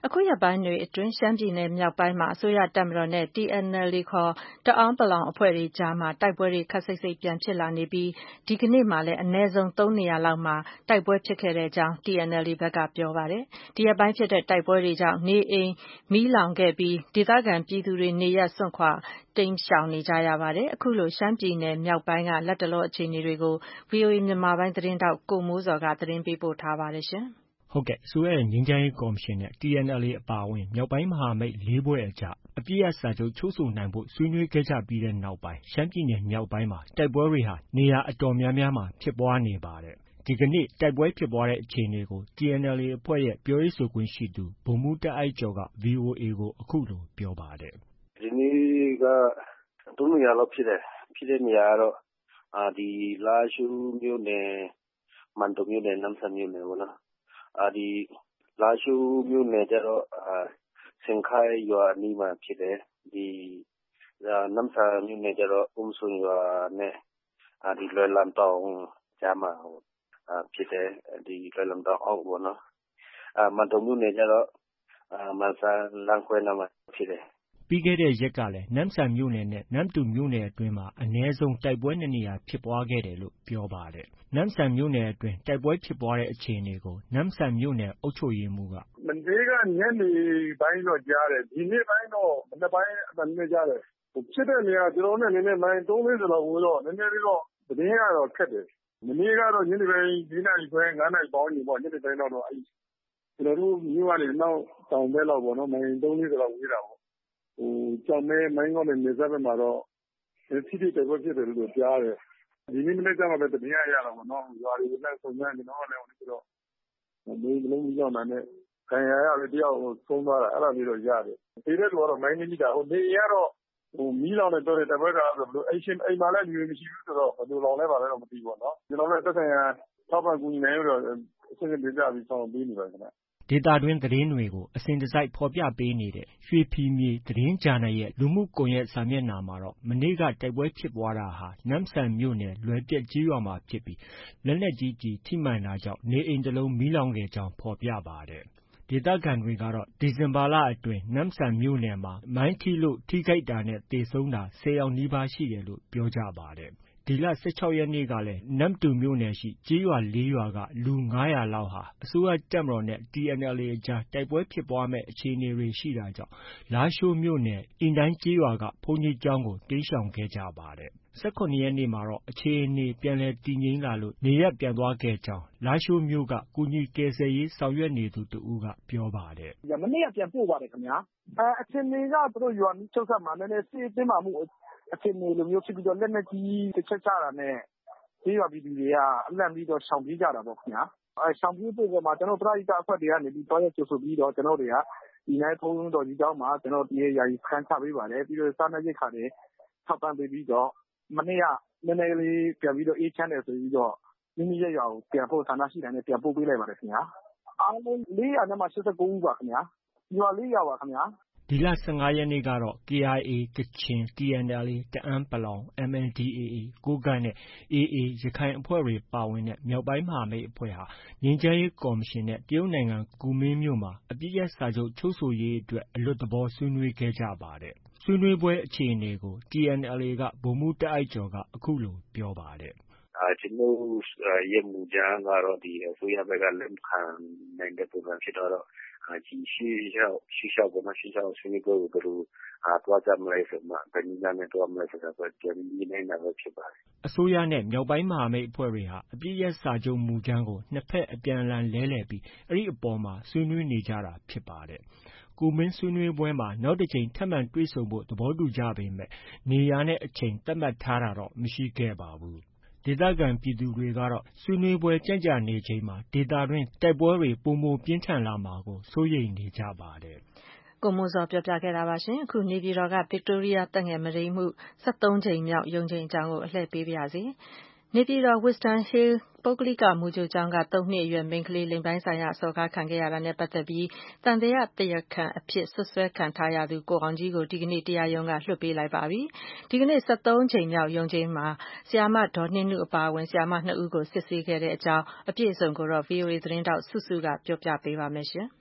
S2: အခုရက်ပိုင်းတွေအတွင်းရှမ်းပြည်နယ်မြောက်ပိုင်းမှာအစိုးရတပ်မတော်နဲ့ T N L A ခေါ်တအာင်းပလောင်အဖွဲ့တွေကြားမှာတိုက်ပွဲတွေခပ်စိပ်စိပ်ပြန်ဖြစ်လာနေပြီးဒီကနေ့မှာလည်းအနည်းဆုံးသုံးနေရာလောက်မှာတိုက်ပွဲဖြစ်ခဲ့ကြောင်း T N L A ဘက်ကပြောပါတယ်။ဒီရက်ပိုင်းဖြစ်တဲ့တိုက်ပွဲတွေကြောင့်နေအိမ်မီးလောင်ခဲ့ပြီးဒေသခံပြည်သူတွေနေရပ်စွန့်ခွာတိမ်းရှောင်နေကြရပါတယ်။အခုလိုရှမ်းပြည်နယ်မြောက်ပိုင်းကလတ်တလောအခြေအနေတွေကို ဗွီအိုအေမြန်မာပိုင်းသတင်းထောက်ကိုမိုးဇော်ကသတင်းပေးပို့ထားပါတယ်ရှင်။
S8: ဟုတ်ကဲ့အစိုးရရဲ့ငြိမ်းချမ်းရေးကော်မရှင်နဲ့ T N L A အပါအဝင်မြောက်ပိုင်းမဟာမိတ်လေးဖွဲ့အကြားအပစ်ရပ်စာချုပ်ချုပ်ဆိုနိုင်ဖို့ဆွေးနွေးခဲ့ကြပြီးတဲ့နောက်ပိုင်းရှမ်းပြည်နယ်မြောက်ပိုင်းမှာတိုက်ပွဲတွေဟာနေရာအတော်များများမှာဖြစ်ပွားနေပါတယ်။ဒီကနေ့တိုက်ပွဲဖြစ်ပွားတဲ့အခြေအနေကို T N L A အဖွဲ့ရဲ့ပြောရေးဆိုခွင့်ရှိသူဗိုလ်မှူးတာ့အိုက်ကျော်က ဗွီအိုအေကိုအခုလိုပြောပါတယ်
S7: ။ဒီနေ့ကသုံးနေရာလောက်ဖြစ်တယ်။ဖြစ်တဲ့နေရာကတော့အာဒီလာရှိုးမြို့နယ်မန်တုံမြို့နယ်နမ်ဆန်မြို့နယ်ပေါ့နော်။အာဒီလာရှိုးမြို့နယ်ကျတော့အာစင်ခိုင်ရွာအနီးမှာဖြစ်တယ်။ဒီနမ်ဆန်မြို့နယ်ကျတော့အုံဆွန်ရွာနဲ့အာဒီလွယ်လန်တောင်ကြားမှာအာဖြစ်တယ်။ဒီလွယ်လန်တောင်အောက်ပေါ့နော်။အာမန်တုံမြို့နယ်ကျတော့အာမန်ဆန်လမ်းခွဲနားမှာဖြစ်တယ်
S8: ။ပြီးခဲ့တဲ့ရက်ကလည်းနမ်ဆန်မြို့နယ်နဲ့နမ်တူမြို့နယ်အတွင်းမှာအနည်းဆုံးတိုက်ပွဲနှစ်နေရာဖြစ်ပွားခဲ့တယ်လို့ပြောပါတယ်။နမ်ဆန်မြို့နယ်အတွင်းတိုက်ပွဲဖြစ်ပွားတဲ့အခြေအနေကိုနမ်ဆန်မြို့နယ်အုပ်ချုပ်ရေးမှူးက
S7: မနေ့ကညနေပိုင်းတော့ကြားတယ်ဒီနေ့ပိုင်းတော့မနေ့ပိုင်းအတန်နဲ့ကြားတယ်ဖြစ်တဲ့နေရာကျွန်တော်နဲ့နည်းနည်းမိုင်သုံးလေးဆိုတော့ဝင်တော့နည်းနည်းလေးတော့သတင်းကတော့ခက်တယ်မနေ့ကတော့ညနေပိုင်း၄နာရီခွဲ၅နာရီပေါင်းနေပေါ့ညနေပိုင်းတော့အဲ့ကျွန်တော်တို့မြို့ကနေနောက်တောင်ဘက်လောက်ပေါ့နော်မိုင်သုံးလေးဆိုတော့ဝေးတာပေါ့ဟိုကြောင်မဲမိုင်းကောင်းနဲ့နေဆက်ဘက်မှာတော့စီတီတိုက်ပွဲဖြစ်တယ်လို့ကြားတယ်ဒီနေ့မနေ့ကမှပဲတင်ရရတာပေါ့နော်ရွာတွေကိုလည်းစုံစမ်းကျွန်တော်လည်းပြီးတော့မေးလုံးကြီးရောက်လာတဲ့ခံရရတဲ့တယောက်ဆုံးသွားတာအဲ့လိုမျိုးတော့ရတယ်ဒီတဲ့လူကတော့မိုင်းနေကြတာဟိုနေရတော့ဟိုမီးလောင်တဲ့တော့တဲ့ဘက်ကဆိုလို့အိမ်ရှင်အိမ်မှာလည်းလူမရှိဘူးဆိုတော့ဘယ်လိုလောင်လဲပါလဲတော့မသိဘူးပေါ့နော်ကျွန်တော်လည်းသက်ဆိုင်ရာထောက်ပံ့ကူညီနိုင်လို့အစီအစဉ်ပြကြပြီးဆောင်ပေးနေပါခင်ဗျ
S8: ဒေတာတွင်းသတင်းတွေကိုအစဉ်တစိုက်ဖော်ပြပေးနေတဲ့ရွှေဖီမြေသတင်းဂျာနယ်ရဲ့လူမှုကွန်ရက်စာမျက်နှာမှာတော့မနေ့ကတိုက်ပွဲဖြစ်ပွားတာဟာနမ်ဆန်မြို့နယ်လွယ်ပြက်ကြီးရွာမှာဖြစ်ပြီးလက်နက်ကြီးကြီးထိမှန်တာကြောင့်နေအိမ်တစ်လုံးမီးလောင်ခဲ့ကြောင်းဖော်ပြပါတယ်။ဒေသခံတွေကတော့ဒီဇင်ဘာလအတွင်းနမ်ဆန်မြို့နယ်မှာမိုင်းထိလို့ထိခိုက်တာနဲ့သေဆုံးတာဆယ်ယောက်နီးပါးရှိတယ်လို့ပြောကြပါတယ်။ဒီလ၁၆ရက်နေ့ကလည်းနမ်တူမြို့နယ်ရှိကျေးရွာလေးရွာကလူငါးရာလောက်ဟာအစိုးရတပ်မတော်နဲ့ T N L A အကြားတိုက်ပွဲဖြစ်ပွားမဲ့အခြေအနေတွေရှိတာကြောင့်လားရှိုးမြို့နယ်အင်တိုင်းကျေးရွာကဘုန်းကြီးကျောင်းကိုတိမ်းရှောင်ခဲ့ကြပါတယ်။၁၇ရက်နေ့မှာတော့အခြေအနေပြန်လည်တည်ငြိမ်လာလို့နေရပ်ပြန်သွားခဲ့ကြောင်းလားရှိုးမြို့ကကူညီကယ်ဆယ်ရေးဆောင်ရွက်နေသူတဦးကပြောပါတယ်
S7: ။မနေ့ကပြန်ပို့ပါတယ်ခင်ဗျာ။အဲအခြေအနေကသူတို့ရွာနီးချုပ်ဆက်မှာနည်းနည်းစစ်တင်းမှမှုအခြေအနေလိုမျိုးဖြစ်ပြီးတော့လက်နက်ကြီးတစ်ချက်ချတာနဲ့ကျေးရွာပြည်သူတွေကအလန့်ပြီးတော့ရှောင်ပြေးကြတာပေါ့ခင်ဗျာအဲရှောင်ပြေးဖို့ကမှကျွန်တော်ပရိသတ်အဖွဲ့တွေကနေပြီးတော့ရကြိုဆိုပြီးတော့ကျွန်တော်တွေကဒီနိုင်ဖုံးတော်ကြီးကျောင်းမှာကျွန်တော်ဒီယာယီစခန်းချပေးပါတယ်ပြီးတော့စားနပ်ရိက္ခာတွေထောက်ပံ့ပေးပြီးတော့မနေ့ကနည်းနည်းလေးပြန်ပြီးတော့အေးချမ်းတယ်ဆိုပြီးတော့မိမိရဲ့ရွာကိုပြန်ဖို့ဌာနရှိတိုင်းနဲ့ပြန်ပို့ပေးလိုက်ပါတယ်ခင်ဗျာအားလုံးလေးရာနဲ့မှ၈၉ဦးပါခင်ဗျာရွာလေးရွာပါခင်ဗျာ
S8: ဒီလ၁၅ရက်နေ့ကတော့ K I A ကချင် T N L A တအန်းပလောင် M N D A A ကိုးကန့်နဲ့ A A ရခိုင်အဖွဲ့တွေပါဝင်တဲ့မြောက်ပိုင်းမဟာမိတ်အဖွဲ့ဟာငြိမ်းချမ်းရေးကော်မရှင်နဲ့တရုတ်နိုင်ငံကူမင်းမြို့မှာအပစ်ရပ်စာချုပ်ချုပ်ဆိုရေးအတွက်အလွတ်သဘောဆွေးနွေးခဲ့ကြပါတယ်။ဆွေးနွေးပွဲအခြေအနေကို T N L A ကဗိုလ်မှူးတာ့အိုက်ကျော်ကအခုလိုပြောပါတယ်
S7: ။အာကျွန်တော်ရဲ့မူကြမ်းကတော့ဒီအစိုးရဘက်ကလက်ခံနိုင်တဲ့ပုံစံဖြစ်တော့ဒီရှိရောက်ရှိရောက်ပေါ်မှာရှိရောက်ဆွေးနွေးပွဲကိုသူတို့အာတွားကြမလဲဆိုမှဗဏ္ဍာနဲ့တွားမလဲဆိုတာပဲကြည့်နေနေတာပဲဖြစ်ပါတယ်
S8: အစိုးရနဲ့မြောက်ပိုင်းမဟာမိတ်အဖွဲ့တွေဟာအပြည့်ရဲ့စာချုပ်မူကြမ်းကိုနှစ်ဖက်အပြန်အလှန်လဲလှယ်ပြီးအဲ့ဒီအပေါ်မှာဆွေးနွေးနေကြတာဖြစ်ပါတယ်ကူမင်းဆွေးနွေးပွဲမှာနောက်တစ်ချိန်ထပ်မံတွေ့ဆုံဖို့သဘောတူကြပေမဲ့နေရာနဲ့အချိန်သတ်မှတ်ထားတာတော့မရှိခဲ့ပါဘူးဒေသခံပြည်သူတွေကတော့ဆွေးနွေးပွဲကြန့်ကြာနေချိန်မှာဒေသတွင်းတိုက်ပွဲတွေပိုမိုပြင်းထန်လာမှာကိုစိုးရိမ်နေကြပါတယ်
S2: ကိုမိုးဇော်ပြောပြခဲ့တာပါရှင်အခုနေပြည်တော်က Victoria သက်ငယ်မုဒိမ်းမှု၁၃ကြိမ်မြောက်ရုံးချိန်အကြောင်းကိုအလှည့်ပေးပါရစေနေပြည်တော် Wisdom Hill ပုဂ္ဂလိကမူကြိုကျောင်းကသုံးနှစ်အရွယ်မိန်းကလေးလိင်ပိုင်းဆိုင်ရာစော်ကားခံခဲ့ရတာနဲ့ပတ်သက်ပြီးသံသယတရားခံအဖြစ်ဆွဆွဲခံထားရသူကိုအောင်ကြီးကိုဒီကနေ့တရားရုံးကလွှတ်ပေးလိုက်ပါပြီဒီကနေ့၁၃ကြိမ်မြောက်ရုံးချိန်မှာဆရာမဒေါ်နှင်းနုအပါအဝင်ဆရာမနှစ်ဦးကိုစစ်ဆေးခဲ့တဲ့အကြောင်းအပြည့်အစုံကိုတော့ V O A သတင်းထောက်စုစုကပြောပြပေးပါမယ်ရှင်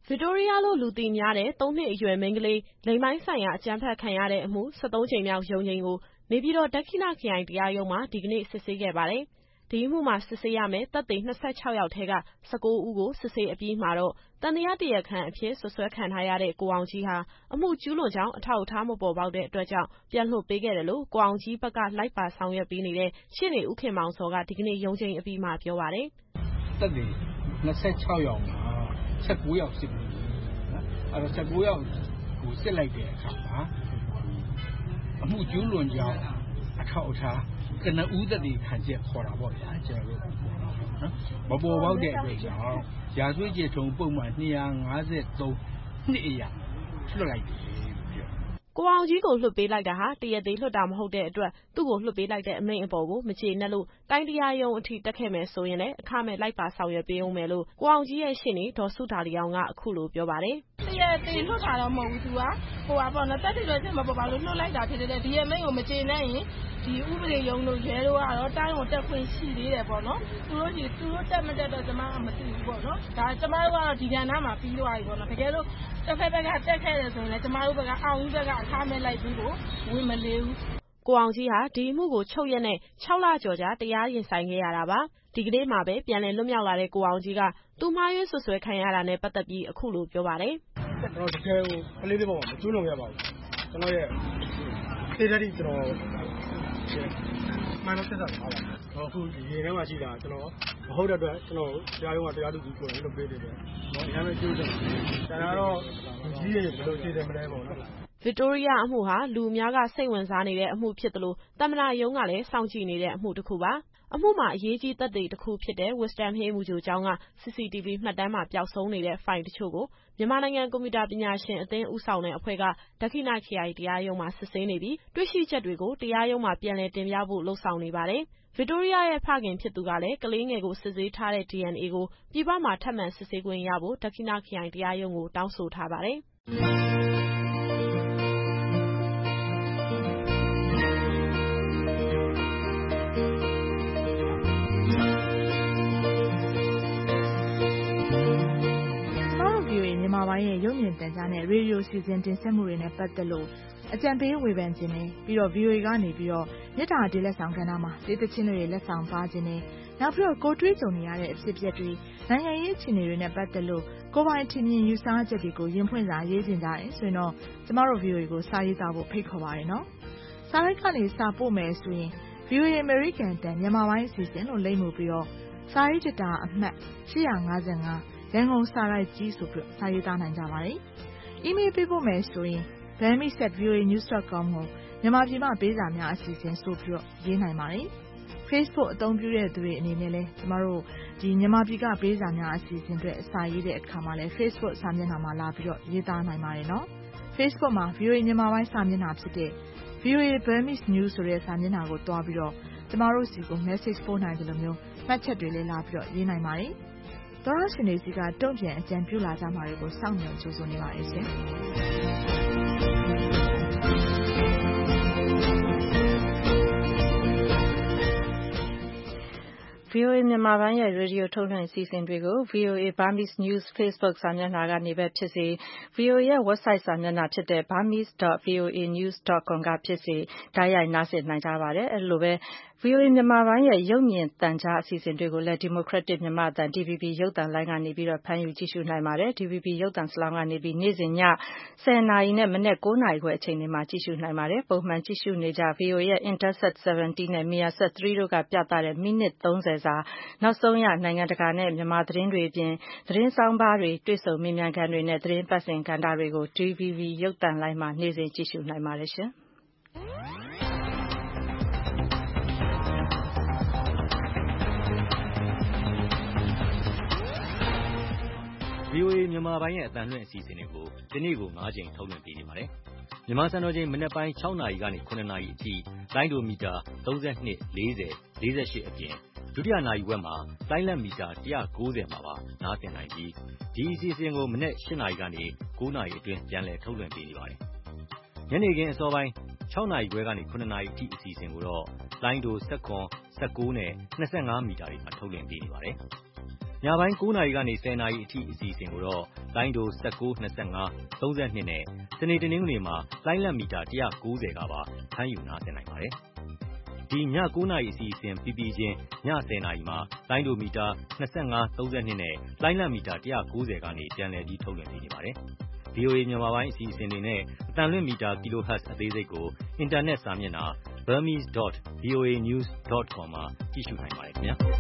S9: ဗစ်တိုးရီးယားလို့လူသိများတဲ့သုံးနှစ်အရွယ်မိန်းကလေးလိင်ပိုင်းဆိုင်ရာအကြမ်းဖက်ခံရတဲ့အမှု ၁၃ ကြိမ်မြောက်ရုံးချိန်းကိုနေပြည်တော်ဒက္ခိဏခရိုင်တရားရုံးမှာဒီကနေ့စစ်ဆေးခဲ့ပါတယ်။ဒီအမှုမှာစစ်ဆေးရမယ့်သက်သေ၂၆ ယောက်ထဲက၁၉ ဦးကိုစစ်ဆေးအပြီးမှာတော့သံသယတရားခံအဖြစ်စွပ်စွဲခံထားရတဲ့ကိုအောင်ကြီးဟာအမှုကျူးလွန်ကြောင်းအထောက်အထားမပေါ်ပေါက်တဲ့အတွက်ကြောင့်ပြန်လွှတ်ပေးခဲ့တယ်လို့ကိုအောင်ကြီးဘက်ကလိုက်ပါဆောင်ရွက်ပေးနေတဲ့ရှေ့နေဦးခင်မောင်ဇော်ကဒီကနေ့ရုံးချိန်းအပြီးမှာပြောပါတယ်
S10: ။သက်သေ၂၆ ယောက်မှာ၁၉ ယောက်စစ်ပြီးနော်အဲ့တော့၁၉ ယောက်ကိုစစ်လိုက်တဲ့အခါမှာအမှုကျူးလွန်ကြောင်းအထောက်အထားကနဦးသက်သေခံချက်ခေါ်တာပေါ့ဗျာကျွန်တော်တို့နော်မပေါ်ပေါက်တဲ့အတွက်ကြောင့်ရာဇဝတ်ကျင့်ထုံးပုံမှန်၂၅၃နှစ်အရာလွှတ်လိုက်တယ်
S9: ကိုအောင်ကြီးကိုလွှတ်ပေးလိုက်တာဟာတရက်သေးလွှတ်တာမဟုတ်တဲ့အတွက်သူ့ကိုလွှတ်ပေးလိုက်တဲ့အမိန့်အပေါ်ကိုမကျေနပ်လို့တိုင်းတရားရုံးအထိတက်ခဲ့မယ်ဆိုရင်လည်းအခမဲ့လိုက်ပါဆောင်ရွက်ပေးဦးမယ်လို့ကိုအောင်ကြီးရဲ့ရှေ့နေဒေါ်စုဒါလီအောင်ကအခုလိုပြောပါတယ်
S11: ။တရက်သေးလွှတ်တာတော့မဟုတ်ဘူးသူကဟိုပါပေါ့နော်တက်တိတော့ချက်မပေါ်ပါလို့လွှတ်လိုက်တာဖြစ်တဲ့ဒီအမိန့်ကိုမကျေနပ်ရင်ဒီဥပဒေရုံးတို့ရဲတို့ကတော့တိုင်းကိုတက်ခွင့်ရှိသေးတယ်ပေါ့နော်သူတို့ဒီသူတို့တက်မတက်တော့ကျွန်မကမသိဘူးပေါ့နော်ဒါကျွန်မတို့ကတော့ဒီကဏ္ဍမှာပြီးသွားပြီပေါ့နော်တကယ်လို့တစ်ဖက်ဘက်ကတက်ခဲ့တယ်ဆိုရင်လည်းကျွန်မတို့ဘက်ကအောင်ဦးဘက်ကအခမဲ့လိုက်ပြီးကိုဝင်မလေးဘူး
S9: ကိုအောင်ကြီးဟာဒီအမှုကိုချုပ်ရက်နဲ့၆လကျော်ကြာတရားရင်ဆိုင်ခဲ့ရတာပါဒီကနေ့မှပဲပြန်လည်လွတ်မြောက်လာတဲ့ကိုအောင်ကြီးကသူမှားယွင်းဆွဆွဲခံရတာနဲ့ပတ်သက်ပြီးအခုလိုပြောပါတယ်
S7: ကျွန်တော်တကယ်ကိုကလေးလေးပေါ်မှာမကျွလွန်ရပါဘူးကျွန်တော်ရဲ့တေးတည်းကျွန်တော်မှန်တော့သက်သာပါပါအခုဒီရေထဲမှာရှိတာကျွန်တော်မဟုတ်တဲ့အတွက်ကျွန်တော်တရားရုံးကတရားသူကြီးကိုလုပ်ပေးနေတယ်။နော်ဒီကနေ့ကျိုးတယ်။ဒါကတော့ကြီးရေဘယ်လိုခြေတယ်မလဲပေါ့နော်
S9: ။ဗစ်တိုးရီးယားအမှုဟာလူအများကစိတ်ဝင်စားနေတဲ့အမှုဖြစ်သလိုသမ္မတရုံးကလည်းစောင့်ကြည့်နေတဲ့အမှုတစ်ခုပါ။အမှုမှာအရေးကြီးသက်သေတစ်ခုဖြစ်တဲ့ Wisdom Hill မူကြိုကျောင်းက C C T V မှတ်တမ်းမှာပျောက်ဆုံးနေတဲ့ဖိုင်တချို့ကိုမြန်မာနိုင်ငံကွန်ပျူတာပညာရှင်အသင်းဦးဆောင်တဲ့အဖွဲ့ကဒက္ခိဏခရိုင်တရားရုံးမှာစစ်ဆေးနေပြီးတွေ့ရှိချက်တွေကိုတရားရုံးမှာပြန်လည်တင်ပြဖို့လှုံ့ဆော်နေပါတယ်။ဗစ်တိုးရီးယားရဲ့ဖခင်ဖြစ်သူကလည်းကလေးငယ်ကိုစစ်ဆေးထားတဲ့ D N A ကိုပြည်ပမှာထပ်မံစစ်ဆေးခွင့်ရဖို့ဒက္ခိဏခရိုင်တရားရုံးကိုတောင်းဆိုထားပါတယ်။
S2: ဗွီအိုအေမြန်မာပိုင်းရဲ့ရုပ်မြင်သံကြားနဲ့ရေဒီယိုစီစဉ်တင်ဆက်မှုတွေနဲ့ပတ်သက်လို့အကြံပေးဝေဖန်ခြင်းနဲ့ပြီးတော့ ဗီအိုအေကနေပြီးတော့မြစ်တာဒီလက်ဆောင်ကဏ္ဍမှာဒေသချင်းတွေလက်ဆောင်ပါခြင်းနဲ့နောက်ပြီးတော့ကိုတွေးကြုံနေရတဲ့အဖြစ်အပျက်တွေနိုင်ငံရေးအခြေအနေတွေနဲ့ပတ်သက်လို့ကိုပိုင်ထင်မြင်ယူဆချက်တွေကိုရင်ဖွင့်စာရေးတင်ကြတယ်ဆိုရင်တော့ကျမတို့ ဗီအိုအေကိုစာရေးသားဖို့ဖိတ်ခေါ်ပါတယ်နော်။စာရိုက်ကနေစာပို့မယ်ဆိုရင် ဗီအိုအေ American တန်မြန်မာပိုင်းအစီအစဉ်လို့လိမ့်မှုပြီးတော့စာရေးတတာအမှတ်၈၅၅ရန်ကုန်စာရိုက်ကြီးဆိုပြီးစာရေးသားနိုင်ကြပါတယ်။ email ပေးဖို့မယ်ဆိုရင် burmese at v o a news dot com ကိုမြန်မာပြည်မှာပေးစာများအစီအစဉ်ဆိုပြီးတော့ရေးနိုင်ပါတယ်။ Facebook အသုံးပြုတဲ့သူတွေအနေနဲ့လည်းကျမတို့ဒီမြန်မာပြည်ကပေးစာများအစီအစဉ်တွေအစာရေးတဲ့အခါမှာလည်း Facebook စာမျက်နှာမှာလာပြီးတော့ရေးသားနိုင်ပါတယ်နော်။ Facebook မှာ ဗီအိုအေ မြန်မာပိုင်းစာမျက်နှာဖြစ်တဲ့ ဗီအိုအေ Burmese News ဆိုတဲ့စာမျက်နှာကိုတွားပြီးတော့ကျမတို့စီကို message ပို့နိုင်တယ်လို့မျိုးမှတ်ချက်တွေလည်းလာပြီးတော့ရေးနိုင်ပါတယ်။သောရရှင်တွေစီကတုံ့ပြန်အကြံပြုလာကြမှာတွေကိုစောင့်မျှော်ကြိုဆိုနေပါတယ်ရှင်။ဗီအိုအေမြန်မာပိုင်းရဲ့ရေဒီယိုထုတ်လွှင့်အစီအစဉ်တွေကို ဗီအိုအေ Burmese News Facebook စာမျက်နှာကနေပဲဖြစ်စေ ဗီအိုအေရဲ့ website စာမျက်နှာဖြစ်တဲ့ burmese dot v o a news dot com ကဖြစ်စေတိုက်ရိုက်နားဆင်နိုင်ကြပါတယ်။အဲလိုပဲ ဗီအိုအေမြန်မာပိုင်းရဲ့ရုပ်မြင်သံကြားအစီအစဉ်တွေကိုလည်း Democratic မြန်မာအသံ D V B ရုပ်သံလိုင်းကနေပြီးတော့ဖမ်းယူကြည့်ရှုနိုင်ပါတယ်။ D V B ရုပ်သံစလောင်းကနေပြီးနေ့စဉ်ညဆယ်နာရီနဲ့မနက်၉နာရီခွဲအချိန်တွေမှာကြည့်ရှုနိုင်ပါတယ်။ပုံမှန်ကြည့်ရှုနေကြ ဗီအိုအေရဲ့ Intelsat seventy နဲ့ Measat three တို့ကပြသတဲ့မိနစ်သုံးဆယ်စာနောက်ဆုံးရနိုင်ငံတကာနဲ့မြန်မာသတင်းတွေအပြင်သတင်းဆောင်းပါးတွေတွေ့ဆုံမေးမြန်းခန်းတွေနဲ့သတင်းပတ်စဉ်ကဏ္ဍတွေကို D V B ရုပ်သံလိုင်းမှာနေ့စဉ်ကြည့်ရှုနိုင်ပါတယ်ရှင်။
S6: ဗီအိုအေမြန်မာပိုင်းရဲ့အသံလွှင့်အစီအစဉ်တွေကိုဒီနေ့ကို၅ကြိမ်ထုတ်လွှင့်ပေးနေပါတယ်။မြန်မာစံတော်ချိန်မနက်ပိုင်း၆နာရီကနေ၇နာရီအထိလိုင်းဒိုမီတာ၃၂ ၄၀ ၄၈အပြင်ဒုတိယနာရီဝက်မှာလိုင်းလက်မီတာ၁၉၀မှာပါနားသင်နိုင်ပြီးဒီအစီအစဉ်ကိုမနက်၈နာရီကနေ၉နာရီအတွင်းပြန်လည်ထုတ်လွှင့်ပေးနေပါတယ်။ညနေခင်းအစောပိုင်း၆နာရီခွဲကနေ၇နာရီအထိအစီအစဉ်ကိုတော့လိုင်းဒို၁၇ ၁၉နဲ့၂၅မီတာတွေမှာထုတ်လွှင့်ပေးနေပါတယ်။ညပိုင်း၉နာရီကနေ၁၀နာရီအထိအစီအစဉ်ကိုတော့လိုင်းဒို၁၉ ၂၅ ၃၂ နဲ့ စနေတနင်္ဂနွေမှာလိုင်းလတ်မီတာ၁၉၀ကပါဖမ်းယူနားဆင်နိုင်ပါတယ်။ဒီည၉နာရီအစီအစဉ်ပြီးပြီးချင်းည၁၀နာရီမှာလိုင်းဒိုမီတာ၂၅ ၃၂နဲ့လိုင်းလတ်မီတာ၁၉၀ကနေပြန်လည်ပြီးထုတ်လွှင့်ပေးနေပါတယ်။ ဗွီအိုအေ မြန်မာပိုင်းအစီအစဉ်တွေနဲ့အသံလွှင့်မီတာ Kilohertz အသေးစိတ်ကိုအင်တာနက်စာမျက်နှာ burmese dot voa news dot com မှာကြည့်ရှုနိုင်ပါတယ်ခင်ဗျာ။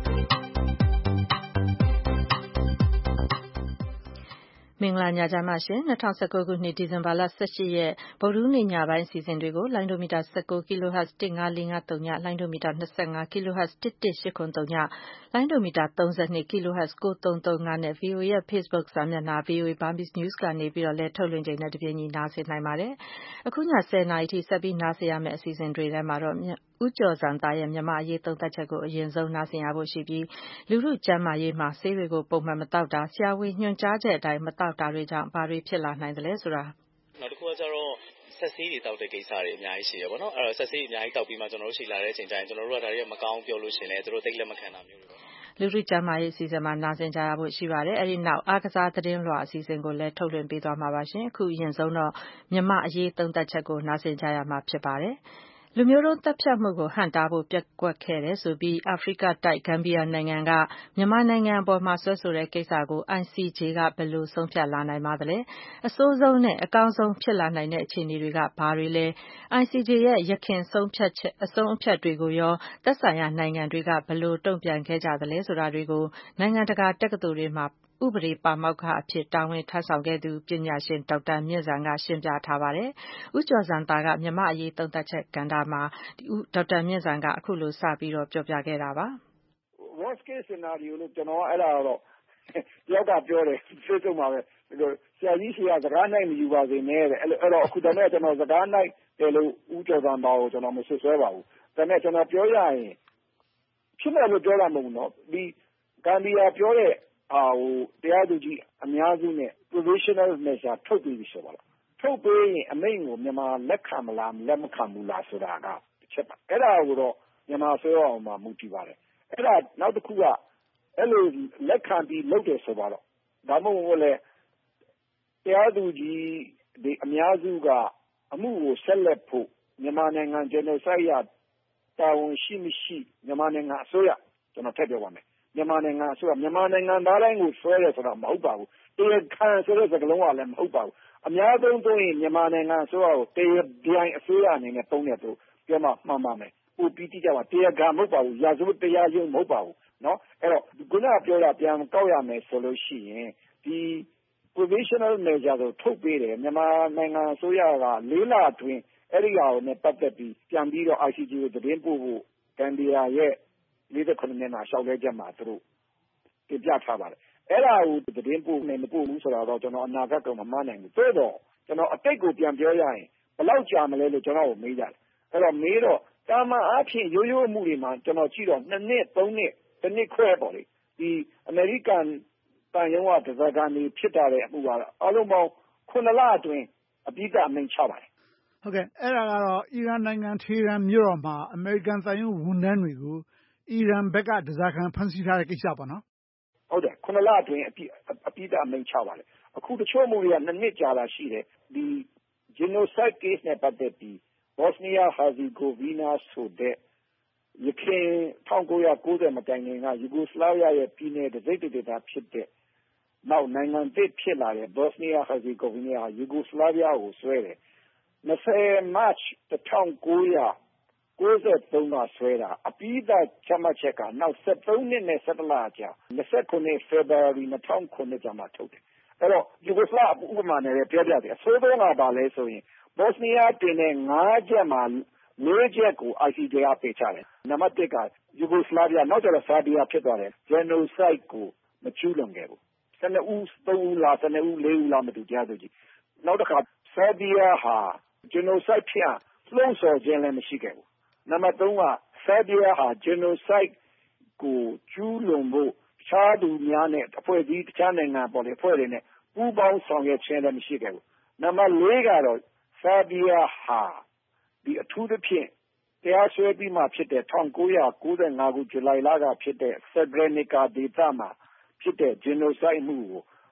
S2: မင်္ဂလာညချမ်းပါရှင်၂၀၁၉ခုနှစ်ဒီဇင်ဘာလ၁၈ရက်ဗုဒ္ဓဟူးနေ့ညပိုင်းအစီအစဉ်တွေကိုလိုင်းဒိုမီတာ၁၉ kilohertz ၁၅၄၅၃ညလိုင်းဒိုမီတာ၂၅ kilohertz ၁၁၈၇၃ညလိုင်းဒိုမီတာ၃၂ kilohertz ၉၃၃၅နဲ့ ဗွီအိုအေရဲ့ Facebook စာမျက်နှာ ဗွီအိုအေ Burmese News ကနေပြီးတော့လည်းထုတ်လွှင့်ချိန်နဲ့တပြေးညီနားဆင်နိုင်ပါတယ်။အခုည၁၀နာရီထိဆက်ပြီးနားဆင်ရမယ့်အစီအစဉ်တွေထဲမှာတော့ဦးကျော်ဇံသာရဲ့မြန်မာအရေးသုံးသပ်ချက်ကိုအရင်ဆုံးနားဆင်ရဖို့ရှိပြီးလူထုကျန်းမာရေးမှာဆေးတွေကိုပုံမှန်မသောက်တာဆရာဝန်ညွှန်ကြားချက်အတိုင်းမသောက်တာတွေကြောင့်ဘာတွေဖြစ်လာနိုင်သလဲဆိုတာ
S12: နောက်တစ်ခုကကျတော့ဆက်ဆေးတွေတောက်တဲ့ကိစ္စတွေအများကြီးရှိရပါတော့အဲ့တော့ဆက်ဆေးအများကြီးတောက်ပြီးမှကျွန်တော်တို့ရှိလာတဲ့အချိန်ကျရင်ကျွန်တော်တို့ကဒါတွေကမကောင်းပြောလို့ရှင်လဲသူတို့သိလက်မခံတာမျိုးတွေပေါ့
S2: လူထုကျန်းမာရေးအစီအစဉ်မှာနားဆင်ကြရဖို့ရှိပါတယ်အဲ့ဒီနောက်အားကစားသတင်းလွှာအစီအစဉ်ကိုလည်းထုတ်လွှင့်ပေးသွားမှာပါရှင်အခုအရင်ဆုံးတော့မြန်မာအရေးသုံးသပ်ချက်ကိုနားဆင်ကြရမှာဖြစ်ပါတယ်လူမျိုးတုံးတပ်ဖြတ်မှုကိုဟန့်တားဖို့ပျက်ကွက်ခဲ့တယ်ဆိုပြီးအာဖရိကတိုက်ဂမ်ဘီယာနိုင်ငံကမြန်မာနိုင်ငံအပေါ်မှာဆွဲဆိုတဲ့ကိစ္စကို I C J ကဘယ်လိုဆုံးဖြတ်လာနိုင်ပါသလဲအဆိုးဆုံးနဲ့အကောင်းဆုံးဖြစ်လာနိုင်တဲ့အခြေအနေတွေကဘာတွေလဲ I C J ရဲ့ရခင်ဆုံးဖြတ်ချက်အဆုံးအဖြတ်တွေကိုရောသက်ဆိုင်ရာနိုင်ငံတွေကဘယ်လိုတုံ့ပြန်ခဲ့ကြသလဲဆိုတာတွေကိုနိုင်ငံတကာတက္ကသိုလ်တွေမှာဥပဒေပါမောက္ခအဖြစ်တာဝန်ထမ်းဆောင်ခဲ့သူပညာရှင်ဒေါက်တာမြင့်ဇံကရှင်းပြထားပါတယ်။ဦးကျော်ဇံသာကမြန်မာအရေးသုံးသပ်ချက်ကဏ္ဍမှာဒေါက်တာမြင့်ဇံကအခုလိုစပြီးတော့ပြောပြခဲ့တာပါ
S7: ။ worst case scenario လို့ကျွန်တော်အဲ့ဒါတော့တယောက်ကပြောတယ်စိတ်ဆုံးပါပဲဆရာကြီးဆရာစကားနိုင်မယူပါစေနဲ့တဲ့အဲ့တော့အခုတည်းကကျွန်တော်စကားနိုင်တယ်လို့ဦးကျော်ဇံသာကိုကျွန်တော်မဆွဆွဲပါဘူးဒါနဲ့ကျွန်တော်ပြောရရင်ဖြစ်မယ်လို့ပြောတာမဟုတ်ဘူးเนาะဒီဂမ်ဘီယာပြောတဲ့အာဟိုတရားသူကြီးအများစုနဲ့ provisional measure ထုတ်ပြီးပြီဆိုပါလားထုတ်ပြီးရင်အမိန့်ကိုမြန်မာလက်ခံမလားလက်မခံဘူးလားဆိုတာကတစ်ချက်ပါအဲ့ဒါကိုတော့မြန်မာဆွဲအောင်မှာမူတည်ပါတယ်အဲ့ဒါနောက်တစ်ခုကအဲ့လိုလက်ခံပြီးလုပ်တယ်ဆိုပါတော့ဒါမှမဟုတ်လေတရားသူကြီးဒီအများစုကအမှုကိုဆက်လက်ဖို့မြန်မာနိုင်ငံ genocide ရတာဝန်ရှိမရှိမြန်မာနိုင်ငံအစိုးရကျွန်တော်ထည့်ပြောပါမယ်မြန်မာနိုင်ငံအစိုးရမြန်မာနိုင်ငံသားတိုင်းကိုဆွဲတယ်ဆိုတာမဟုတ်ပါဘူးတရားခံဆိုတဲ့စကားလုံးကလည်းမဟုတ်ပါဘူးအများဆုံးသုံးရင်မြန်မာနိုင်ငံအစိုးရကိုတရားပြိုင်အစိုးရအနေနဲ့သုံးတယ်ဆိုပြောမှမှန်ပါမယ်ဟိုပြီးတိကျပါတရားခံမဟုတ်ပါဘူးရာဇဝတ်တရားရုံးမဟုတ်ပါဘူးเนาะအဲ့တော့ခုနကပြောတာပြန်ကောက်ရမယ်ဆိုလို့ရှိရင်ဒီ provisional measure ကိုထုတ်ပေးတယ်မြန်မာနိုင်ငံအစိုးရကလေးလအတွင်းအဲ့ဒီဟာကိုနဲ့ပတ်သက်ပြီးပြန်ပြီးတော့ I C J ကိုသတင်းပို့ဖို့ဂမ်ဘီယာရဲ့၄၇မျက်နှာရှောက်လဲချက်မှာသူတို့တင်ပြထားပါတယ်အဲ့ဒါကိုသတင်းပို့မယ်မပို့ဘူးဆိုတော့ကျွန်တော်အနာဂတ်ကမမှန်းနိုင်ဘူးသို့တော့ကျွန်တော်အတိတ်ကိုပြန်ပြောရရင်ဘယ်လောက်ကြာမလဲလို့ကျွန်တော်ကိုမေးကြတယ်အဲ့တော့မေးတော့တာမန်အားဖြင့်ရိုးရိုးမှုတွေမှာကျွန်တော်ကြည့်တော့နှစ်နှစ်သုံးနှစ်တစ်နှစ်ခွဲပေါ့လေဒီအမေရိကန်တန်ရုံးကဒဇာကန်တွေဖြစ်တာတဲ့အမှုကတော့အလုံးပေါင်းခုနှစ်လအတွင်းအပြီးကအမိန့်ချပါတယ်
S13: ဟုတ်ကဲ့အဲ့ဒါကတော့အီရန်နိုင်ငံထေရန်မြို့တော်မှာအမေရိကန်တန်ရုံးဝန်ထမ်းတွေကိုအီရန်ဘက်ကဒဇာခံဖမ်းဆီးထားတဲ့ကိစ္စပေါ့နော်
S7: ဟုတ်တယ်ခုနှစ်လအတွင်းအပြီးအပြီးကအမိန့်ချပါတယ်အခုတချို့မှုတွေကနှစ်နှစ်ကြာလာရှိတယ်ဒီ genocide case နဲ့ပတ်သက်ပြီး Bosnia Herzegovina ဆိုတဲ့ယခင်၁၉၉၀မတိုင်ခင်ကယူဂိုစလာဗီးယားရဲ့ပြည်နယ်တစ်စိတ်တစ်ဒေသဖြစ်တဲ့နောက်နိုင်ငံသစ်ဖြစ်လာတဲ့ Bosnia Herzegovina ယူဂိုစလာဗီးယားကိုဆွဲတယ်၂၀ March ၁၉၉၃ကဆွဲတာအပြီးသားချမှတ်ချက်ကနောက်၁၃နှစ်နဲ့၁၁လကြာ၂၉ February ၂၀၀၉ကျမှထုတ်တယ်အဲ့တော့ယူဂိုစလာဗီးယားဥပမာနဲ့ပြောပြတယ်အဆိုးဆုံးကပါလဲဆိုရင် Bosnia တင်တဲ့၅ချက်မှာလေးချက်ကို I C J ကပယ်ချတယ်နံပါတ်တစ်ကယူဂိုစလာဗီးယားနောက်ကျတော့ဆာဘီယာဖြစ်သွားတယ် genocide ကိုမကျူးလွန်ခဲ့ဘူး၁၂ဦး၃ဦးလား၁၂ဦး၄ဦးလားမသိတရားသူကြီးနောက်တစ်ခါဆာဘီယာဟာ genocide ဖြစ်အောင်လှုံ့ဆော်ခြင်းလည်းမရှိခဲ့ဘူးနံပါတ်သုံးကဆာဘီယာဟာ genocide ကိုကျူးလွန်ဖို့တခြားသူများနဲ့အဖွဲ့အစည်းတခြားနိုင်ငံပေါ်လေအဖွဲ့တွေနဲ့ပူးပေါင်းဆောင်ရွက်ခြင်းလည်းမရှိခဲ့ဘူးနံပါတ်လေးကတော့ဆာဘီယာဟာဒီအထူးသဖြင့်တရားစွဲပြီးမှဖြစ်တဲ့၁၉၉၅ခုဇူလိုင်လကဖြစ်တဲ့ Srebrenica ဒေသမှာဖြစ်တဲ့ genocide မှုကို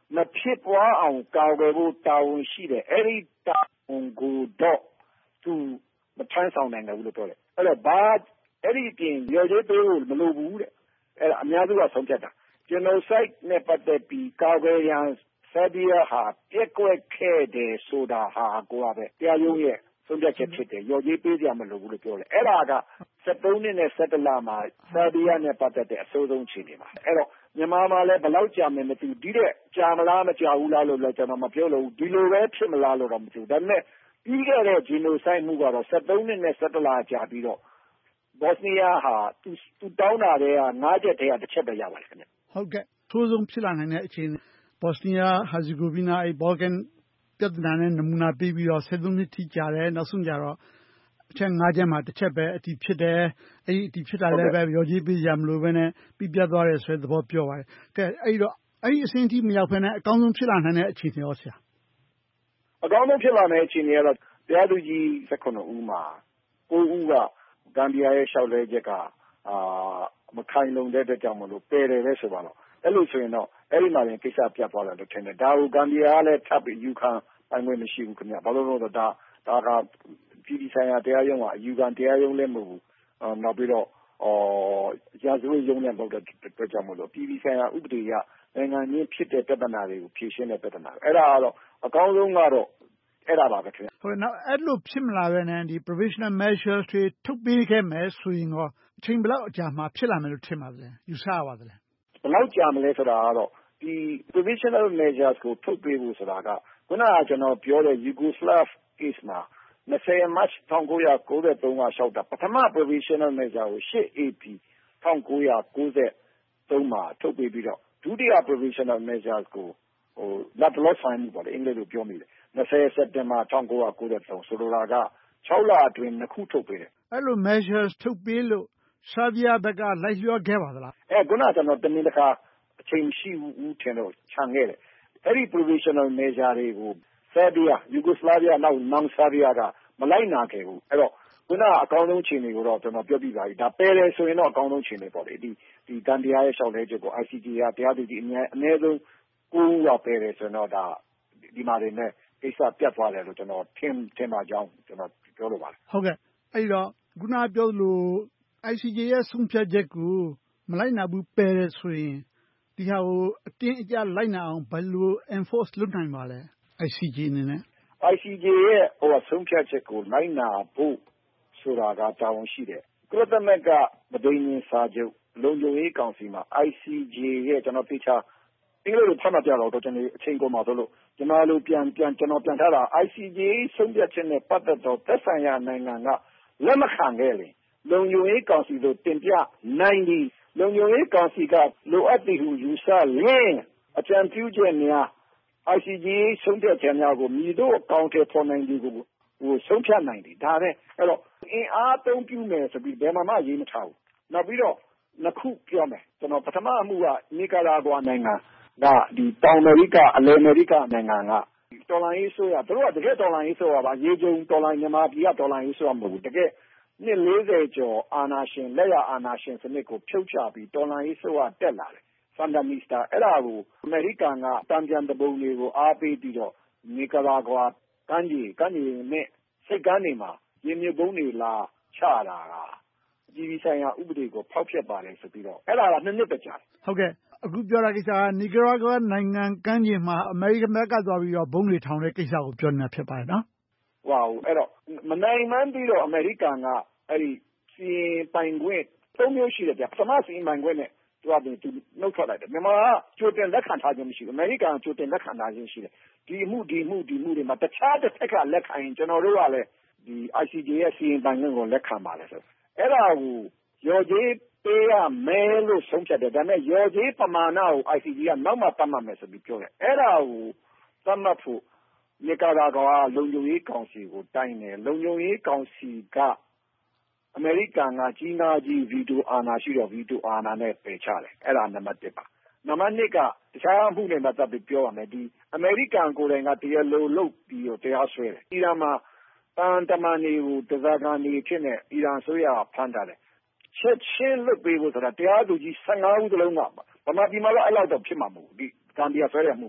S14: မဖြစ်ပွားအောင်ကာကွယ်ဖို့တာဝန်ရှိတယ်အဲ့ဒီတာဝန်ကိုတော့သူမထမ်းဆောင်နိုင်ဘူးလို့ပြောတယ်အဲ့တော့ဘာအဲ့ဒီပြင်ရော်ကြေးပေးဖို့မလိုဘူးတဲ့အဲ့အများစုကဆုံးဖြတ်တာ genocide နဲ့ပတ်သက်ပြီးကာကွယ်ရန်ဆာဘီယာဟာပြက်ကွက်ခဲ့တယ်ဆိုတာဟာကိုကပဲတရားရုံးရဲ့ဆုံးဖြတ်ချက်ဖြစ်တယ်ရော်ကြေးပေးကြမလို့ဘူးလို့ပြောတယ်အဲ့ဒါကဆယ်သုံးနှစ်နဲ့ဆယ်တစ်လမှာဆာဘီယာနဲ့ပတ်သက်တဲ့အဆိုးဆုံးအခြေအနေပါအဲ့တော့မြန်မာမှာလည်းဘယ်လောက်ကြာမယ်မသိဘူးဒီတဲ့ကြာမလားမကြာဘူးလားလို့လည်းကျွန်တော်မပြောလို့ဒီလိုပဲဖြစ်မလားလို့တော့မသိဘူးဒါပေမဲ့ပြီးခဲ့တဲ့ genocide မှုကတော့ဆယ်သုံးနှစ်နဲ့ဆယ်တစ်လကြာပြီးတော့ဘော့စနီးယားဟာသူသူတောင်းတာတွေကငါးချက်တည်းကတစ်ချက်ပဲရပါတယ်ခင်ဗျ
S13: ဟုတ်ကဲ့ထိုးဆုံးဖြစ်လာနိုင်တဲ့အခြေအနေဘော့စနီးယားဟာဇီဂိုဗီနာအဲဘော်ဂန်ပြဿနာနဲ့နမူနာပေးပြီးတော့ဆယ်သုံးနှစ်ထိကြာတယ်နောက်ဆုံးကြတော့အချက်ငါးချက်မှာတစ်ချက်ပဲအတီးဖြစ်တယ်အဲ့ဒီအတီးဖြစ်တာလည်းပဲရော်ကြီးပေးရမလို့ပဲနဲ့ပြီးပြတ်သွားတယ်ဆိုတဲ့သဘောပြောပါတယ်ကဲအဲ့တော့အဲ့ဒီအဆင့်ထိမရောက်ဖ ೇನೆ အကောင်းဆုံးဖြစ်လာနိုင်တဲ့အခြေအနေရောဆရာ
S14: အကောင်းဆုံးဖြစ်လာမယ့်အခြေအနေကတော့တရားသူကြီး၁၇ဦးမှာကိုဦးကဂမ်ဘီယာရဲ့ရှောက်လဲချက်ကအာမခိုင်လုံတဲ့အတွက်ကြောင့်မလို့ပယ်တယ်ပဲဆိုပါတော့အဲ့လိုဆိုရင်တော့အဲ့ဒီမှာရင်ကိစ္စပြတ်သွားတယ်လို့ထင်တယ်ဒါကိုဂမ်ဘီယာကလည်းထပ်ပြီးယူခံပိုင်ခွင့်မရှိဘူးခင်ဗျဘာလို့လဲဆိုတော့ဒါဒါကပြည်ပြည်ဆိုင်ရာတရားရုံးကအယူခံတရားရုံးလည်းမဟုတ်ဘူးနောက်ပြီးတော့အော်ရာဇဝတ်ရုံးလည်းမဟုတ်တဲ့အတွက်ကြောင့်မလို့ပြည်ပြည်ဆိုင်ရာဥပဒေအရနိုင်ငံချင်းဖြစ်တဲ့ပြဿနာတွေကိုဖြေရှင်းတဲ့ပြဿနာအဲ့ဒါကတော့အကောင်းဆုံးကတော့အဲ့ဒါပါပဲခင်ဗျ
S13: ဟုတ်နောက်အဲ့လိုဖြစ်မလာပဲနဲ့ဒီ provisional measures တွေထုတ်ပေးခဲ့မယ်ဆိုရင်တော့အချိန်ဘယ်လောက်အကြာမှဖြစ်လာမယ်လို့ထင်ပါသလဲယူဆရပါသလဲ
S14: ဘယ်လောက်ကြာမလဲဆိုတာကတော့ဒီ provisional measures ကိုထုတ်ပေးဖို့ဆိုတာကခုနကကျွန်တော်ပြောတဲ့ Yugoslav case မှာtwenty March nineteen ninety-threeကလျှောက်တာပထမ provisional measure ကိုeight April nineteen ninety-threeမှာထုတ်ပေးပြီးတော့ဒုတိယ provisional measures ကိုဟိုလက်တလောဆိုင်မှုပေါ့လေအင်္ဂလိပ်လိုပြောမိတယ်twenty September nineteen ninety-threeဆိုလိုတာကsixလအတွင်းနှစ်ခုထုတ်ပေးတယ်
S13: အဲ့လို measures ထုတ်ပေးလို့ဆာဘီယာဘက်ကလိုက်လျောခဲ့ပါသလား
S14: အဲခုနကကျွန်တော်တမင်တခါအချိန်ရှိဦးထင်တော့ခြံခဲ့တယ်အဲ့ဒီ provisional measure တွေကိုဆာဘီယာယူဂိုစလာဗီးယာနောက်နောင်ဆာဘီယာကမလိုက်နာခဲ့ဘူးအဲ့တော့ခုနကအကောင်းဆုံးခြေနေကိုတော့ကျွန်တော်ပြောပြပါပြီဒါပယ်တယ်ဆိုရင်တော့အကောင်းဆုံးခြေနေပေါ့လေဒီဒီတန်တရားရဲ့ရှောက်လဲချက်ကို I C J ကတရားသူကြီးအများအနည်းဆုံးကိုးဦးကပယ်တယ်ဆိုတော့ဒါဒီမှာနေနဲ့ကိစ္စပြတ်သွားတယ်လို့ကျွန်တော်ထင်ထင်ပါကြောင်းကျွန်တော်ပြောလိုပါတယ်
S13: ဟုတ်ကဲ့အဲ့တော့ခုနပြောလို့ I C J ရဲ့ဆုံးဖြတ်ချက်ကိုမလိုက်နာဘူးပယ်တယ်ဆိုရင်ဒီဟာကိုအတင်းအကျပ်လိုက်နာအောင်ဘယ်လို enforce လုပ်နိုင်ပါလဲ I C J အနေနဲ့
S14: I C J ရဲ့ဟိုဆုံးဖြတ်ချက်ကိုလိုက်နာဖို့ဆိုတာကတာဝန်ရှိတယ်ကုလသမဂ္ဂမဒိန်ရင်စာချုပ်လုံခြုံရေးကောင်စီမှာ I C J ရဲ့ကျွန်တော်သိချာအင်္ဂလိပ်လိုဖတ်မှပြတော့ကျွန်တော်အချိန်ကုန်ပါဆိုလို့ကျွန်တော်လိုပြန်ပြန်ကျွန်တော်ပြန်ထားတာ I C J ဆုံးဖြတ်ချက်နဲ့ပတ်သက်တော့သက်ဆိုင်ရာနိုင်ငံကလက်မခံခဲ့လေလုံခြုံရေးကောင်စီတို့တင်ပြနိုင်သည်လုံခြုံရေးကောင်စီကလိုအပ်သည်ဟုယူဆလျင်အကြံပြုချက်များ I C J ဆုံးဖြတ်ချက်များကိုမြည်တို့အကောင့်ထဲပေါ်နိုင်သည်ကိုဟိုဆုံးဖြတ်နိုင်တယ်ဒါနဲ့အဲ့တော့အင်အားအသုံးပြုမယ်ဆိုပြီးဘယ်မှမရေးမထားဘူးနောက်ပြီးတော့နှစ်ခုပြောမယ်ကျွန်တော်ပထမအမှုကနီကာရာဂွာနိုင်ငံကဒီတောင်အမေရိကအလယ်အမေရိကနိုင်ငံကတော်လိုင်းရေးဆိုရတို့ကတကယ်တော်လိုင်းရေးဆိုရပါရေကြုံတော်လိုင်းမြန်မာပြည်ကတော်လိုင်းရေးဆိုရမဟုတ်ဘူးတကယ်နှစ်fortyကျော်အာနာရှင်လက်ရအာနာရှင်စနစ်ကိုဖြုတ်ချပြီးတော်လိုင်းရေးဆိုရတက်လာတယ်ဆန်ဒမီစတာအဲ့ဒါကိုအမေရိကန်ကတံပြန်တပုံတွေကိုအားပေးပြီးတော့နီကာရာဂွာကမ်းခြေကမ်းခြေနဲ့စိတ်ကမ်းတွေမှာရေမြေပုံးတွေလာချတာကပြည်ပြည်ဆိုင်ရာဥပဒေကိုဖောက်ဖျက်ပါတယ်ဆိုပြီးတော့အဲ့ဒါကနှစ်နှစ်ပဲကြာတယ်
S13: ဟုတ်ကဲ့အခုပြောတာကိစ္စကနီကာရာဂွာနိုင်ငံကမ်းခြေမှာအမေရိကန်ဘက်ကသွားပြီးတော့ဘုံတွေထောင်တဲ့ကိစ္စကိုပြောနေတာဖြစ်ပါတယ်နော်
S14: ဟောအဲ့တော့မနိုင်မှန်းပြီးတော့အမေရိကန်ကအဲ့ဒီစီပိုင်ခွင့်သုံးမျိုးရှိတယ်ဗျပထမစီပိုင်ခွင့်နဲ့သူကသူနှုတ်ထွက်လိုက်တယ်မြန်မာကကြိုတင်လက်ခံထားခြင်းမရှိဘူးအမေရိကန်ကကြိုတင်လက်ခံထားခြင်းရှိတယ်ဒီမှုဒီမှုဒီမှုတွေမှာတခြားတစ်ဖက်ကလက်ခံရင်ကျွန်တော်တို့ကလည်းဒီ I C J ရဲ့စီပိုင်ခွင့်ကိုလက်ခံပါလေဆိုအဲ့ဒါကိုရော်ကြီးပေးရမယ်လို့ဆုံးဖြတ်တယ်ဒါပေမဲ့ရော်ကြီးပမာဏကို I C J ကနောက်မှသတ်မှတ်မယ်ဆိုပြီးပြောတယ်အဲ့ဒါကိုသတ်မှတ်ဖို့နီကာရာဂွာလုံခြုံရေးကောင်စီကိုတိုင်တယ်လုံခြုံရေးကောင်စီကအမေရိကန်ကကြီးနာကြီးဗီတိုအာဏာရှိတော့ဗီတိုအာဏာနဲ့ပယ်ချတယ်အဲ့ဒါနံပါတ်oneပါနံပါတ်twoကတခြားမှုတွေမှာတပ်ပြီးပြောရမယ်ဒီအမေရိကန်ကိုယ်တိုင်ကတရားလိုလုပ်ပြီးတော့တရားစွဲတယ်အီရန်မှာတန်တမန်တွေကိုတစားကန်တွေဖြစ်နေအီရန်ဆိုရဖမ်းထားတယ်ချက်ချင်းလွတ်ပေးဖို့ဆိုတာတရားသူကြီးfifteenဦးစလုံးကဗမာပြည်မှာတော့အဲ့လောက်တော့ဖြစ်မှာမဟုတ်ဘူးဒီဂမ်ဘီယာဆွဲတဲ့မှုမှာ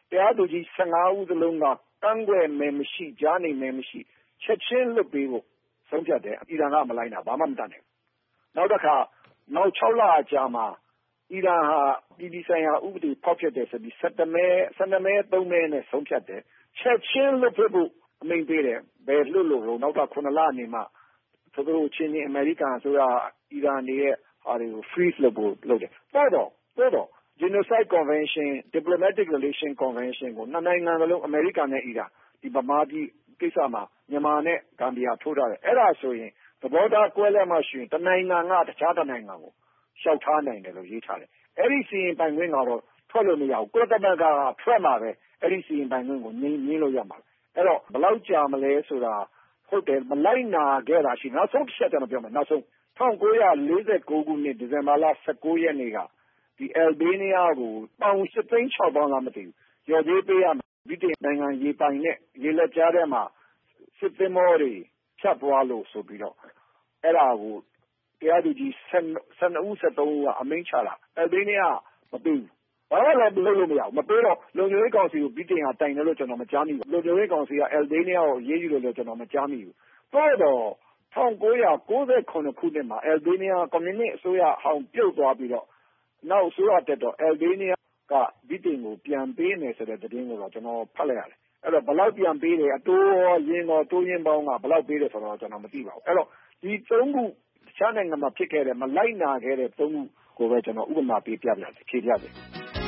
S14: တရားသူကြီးဆယ့်ငါးဦးစလုံးကကန့်ကွက်မယ်မရှိကြားနေမယ်မရှိချက်ချင်းလွတ်ပေးဖို့ဆုံးဖြတ်တယ်အီရန်ကမလိုက်တာဘာမှမတတ်နိုင်နောက်တစ်ခါနောက်ခြောက်လအကြာမှာအီရန်ဟာပြည်ပဆိုင်ရာဥပဒေဖောက်ဖျက်တယ်ဆိုပြီးဆယ်တမဲဆယ်နှစ်မဲသုံးမဲနဲ့ဆုံးဖြတ်တယ်ချက်ချင်းလွတ်ဖို့အမိန့်ပေးတယ်ဘယ်လွတ်လို့တော့နောက်ကခုနှစ်လနေမှသူတို့ချင်းချင်းအမေရိကန်အစိုးရအီရန်ရဲ့ဟာတွေကို freeze လုပ်ဖို့လုပ်တယ်တော့တော့တော့ Genocide Convention Diplomatic Relation Convention ကိုနှစ်နိုင်ငံစလုံးအမေရိကန်နဲ့အီရန်ဒီဗမာပြည်ကိစ္စမှာမြန်မာနဲ့ဂမ်ဘီယာထိုးထားတယ်အဲ့ဒါဆိုရင်သဘောထားကွဲလွဲမှရှိရင်တနိုင်ငံကတခြားတနိုင်ငံကိုရှောက်ထားနိုင်တယ်လို့ရေးထားတယ်အဲ့ဒီစီရင်ပိုင်ခွင့်ကတော့ထွက်လို့မရဘူးကုလသမဂ္ဂကထွက်မှာပဲအဲ့ဒီစီရင်ပိုင်ခွင့်ကိုငြင်းငြင်းလို့ရမှာအဲ့တော့ဘယ်လောက်ကြာမလဲဆိုတာဟုတ်တယ်မလိုက်နာခဲ့တာရှိနောက်ဆုံးတစ်ချက်ကျွန်တော်ပြောမယ်နောက်ဆုံး၁၉၄၉ခုနှစ်ဒီဇင်ဘာလ၁၉ရက်နေ့ကဒီအယ်ဘေးနီးယားကိုပေါင်ရှစ်သိန်းခြောက်သောင်းလားမသိဘူးရော်ကြေးပေးရမယ်ဗြိတိန်နိုင်ငံရေပိုင်နဲ့ရေလက်ကြားထဲမှာစစ်သင်္ဘောတွေဖြတ်သွားလို့ဆိုပြီးတော့အဲ့ဒါကိုတရားသူကြီး၁၂ဦး၁၃ဦးကအမိန့်ချတာအယ်ဘေးနီးယားမပေးဘူးဘာလို့လဲလုပ်လို့မရဘူးမပေးတော့လုံခြုံရေးကောင်စီကိုဗြိတိန်ကတိုင်တယ်လို့ကျွန်တော်မကြားမိဘူးလုံခြုံရေးကောင်စီကအယ်ဘေးနီးယားကိုရေးယူလို့ကျွန်တော်မကြားမိဘူးတော့တော့၁၉၉၇ခုနှစ်မှာအယ်ဘေးနီးယားကွန်မြူနစ်အစိုးရဟောင်းပြုတ်သွားပြီးတော့နောက်အစိုးရတက်တော့အယ်ဘေးနီးယားကဗြိတိန်ကိုပြန်ပေးမယ်ဆိုတဲ့သတင်းကိုတော့ကျွန်တော်ဖတ်လိုက်ရတယ်အဲ့တော့ဘယ်လောက်ပြန်ပေးတယ်အတိုးရောရင်းရောတိုးရင်းပေါင်းကဘယ်လောက်ပေးတယ်ဆိုတော့ကျွန်တော်မသိပါဘူးအဲ့တော့ဒီသုံးခုတခြားနိုင်ငံမှာဖြစ်ခဲ့တဲ့မလိုက်နာခဲ့တဲ့သုံးခုကိုပဲကျွန်တော်ဥပမာပေးပြပြတယ်ဖြေပြတယ်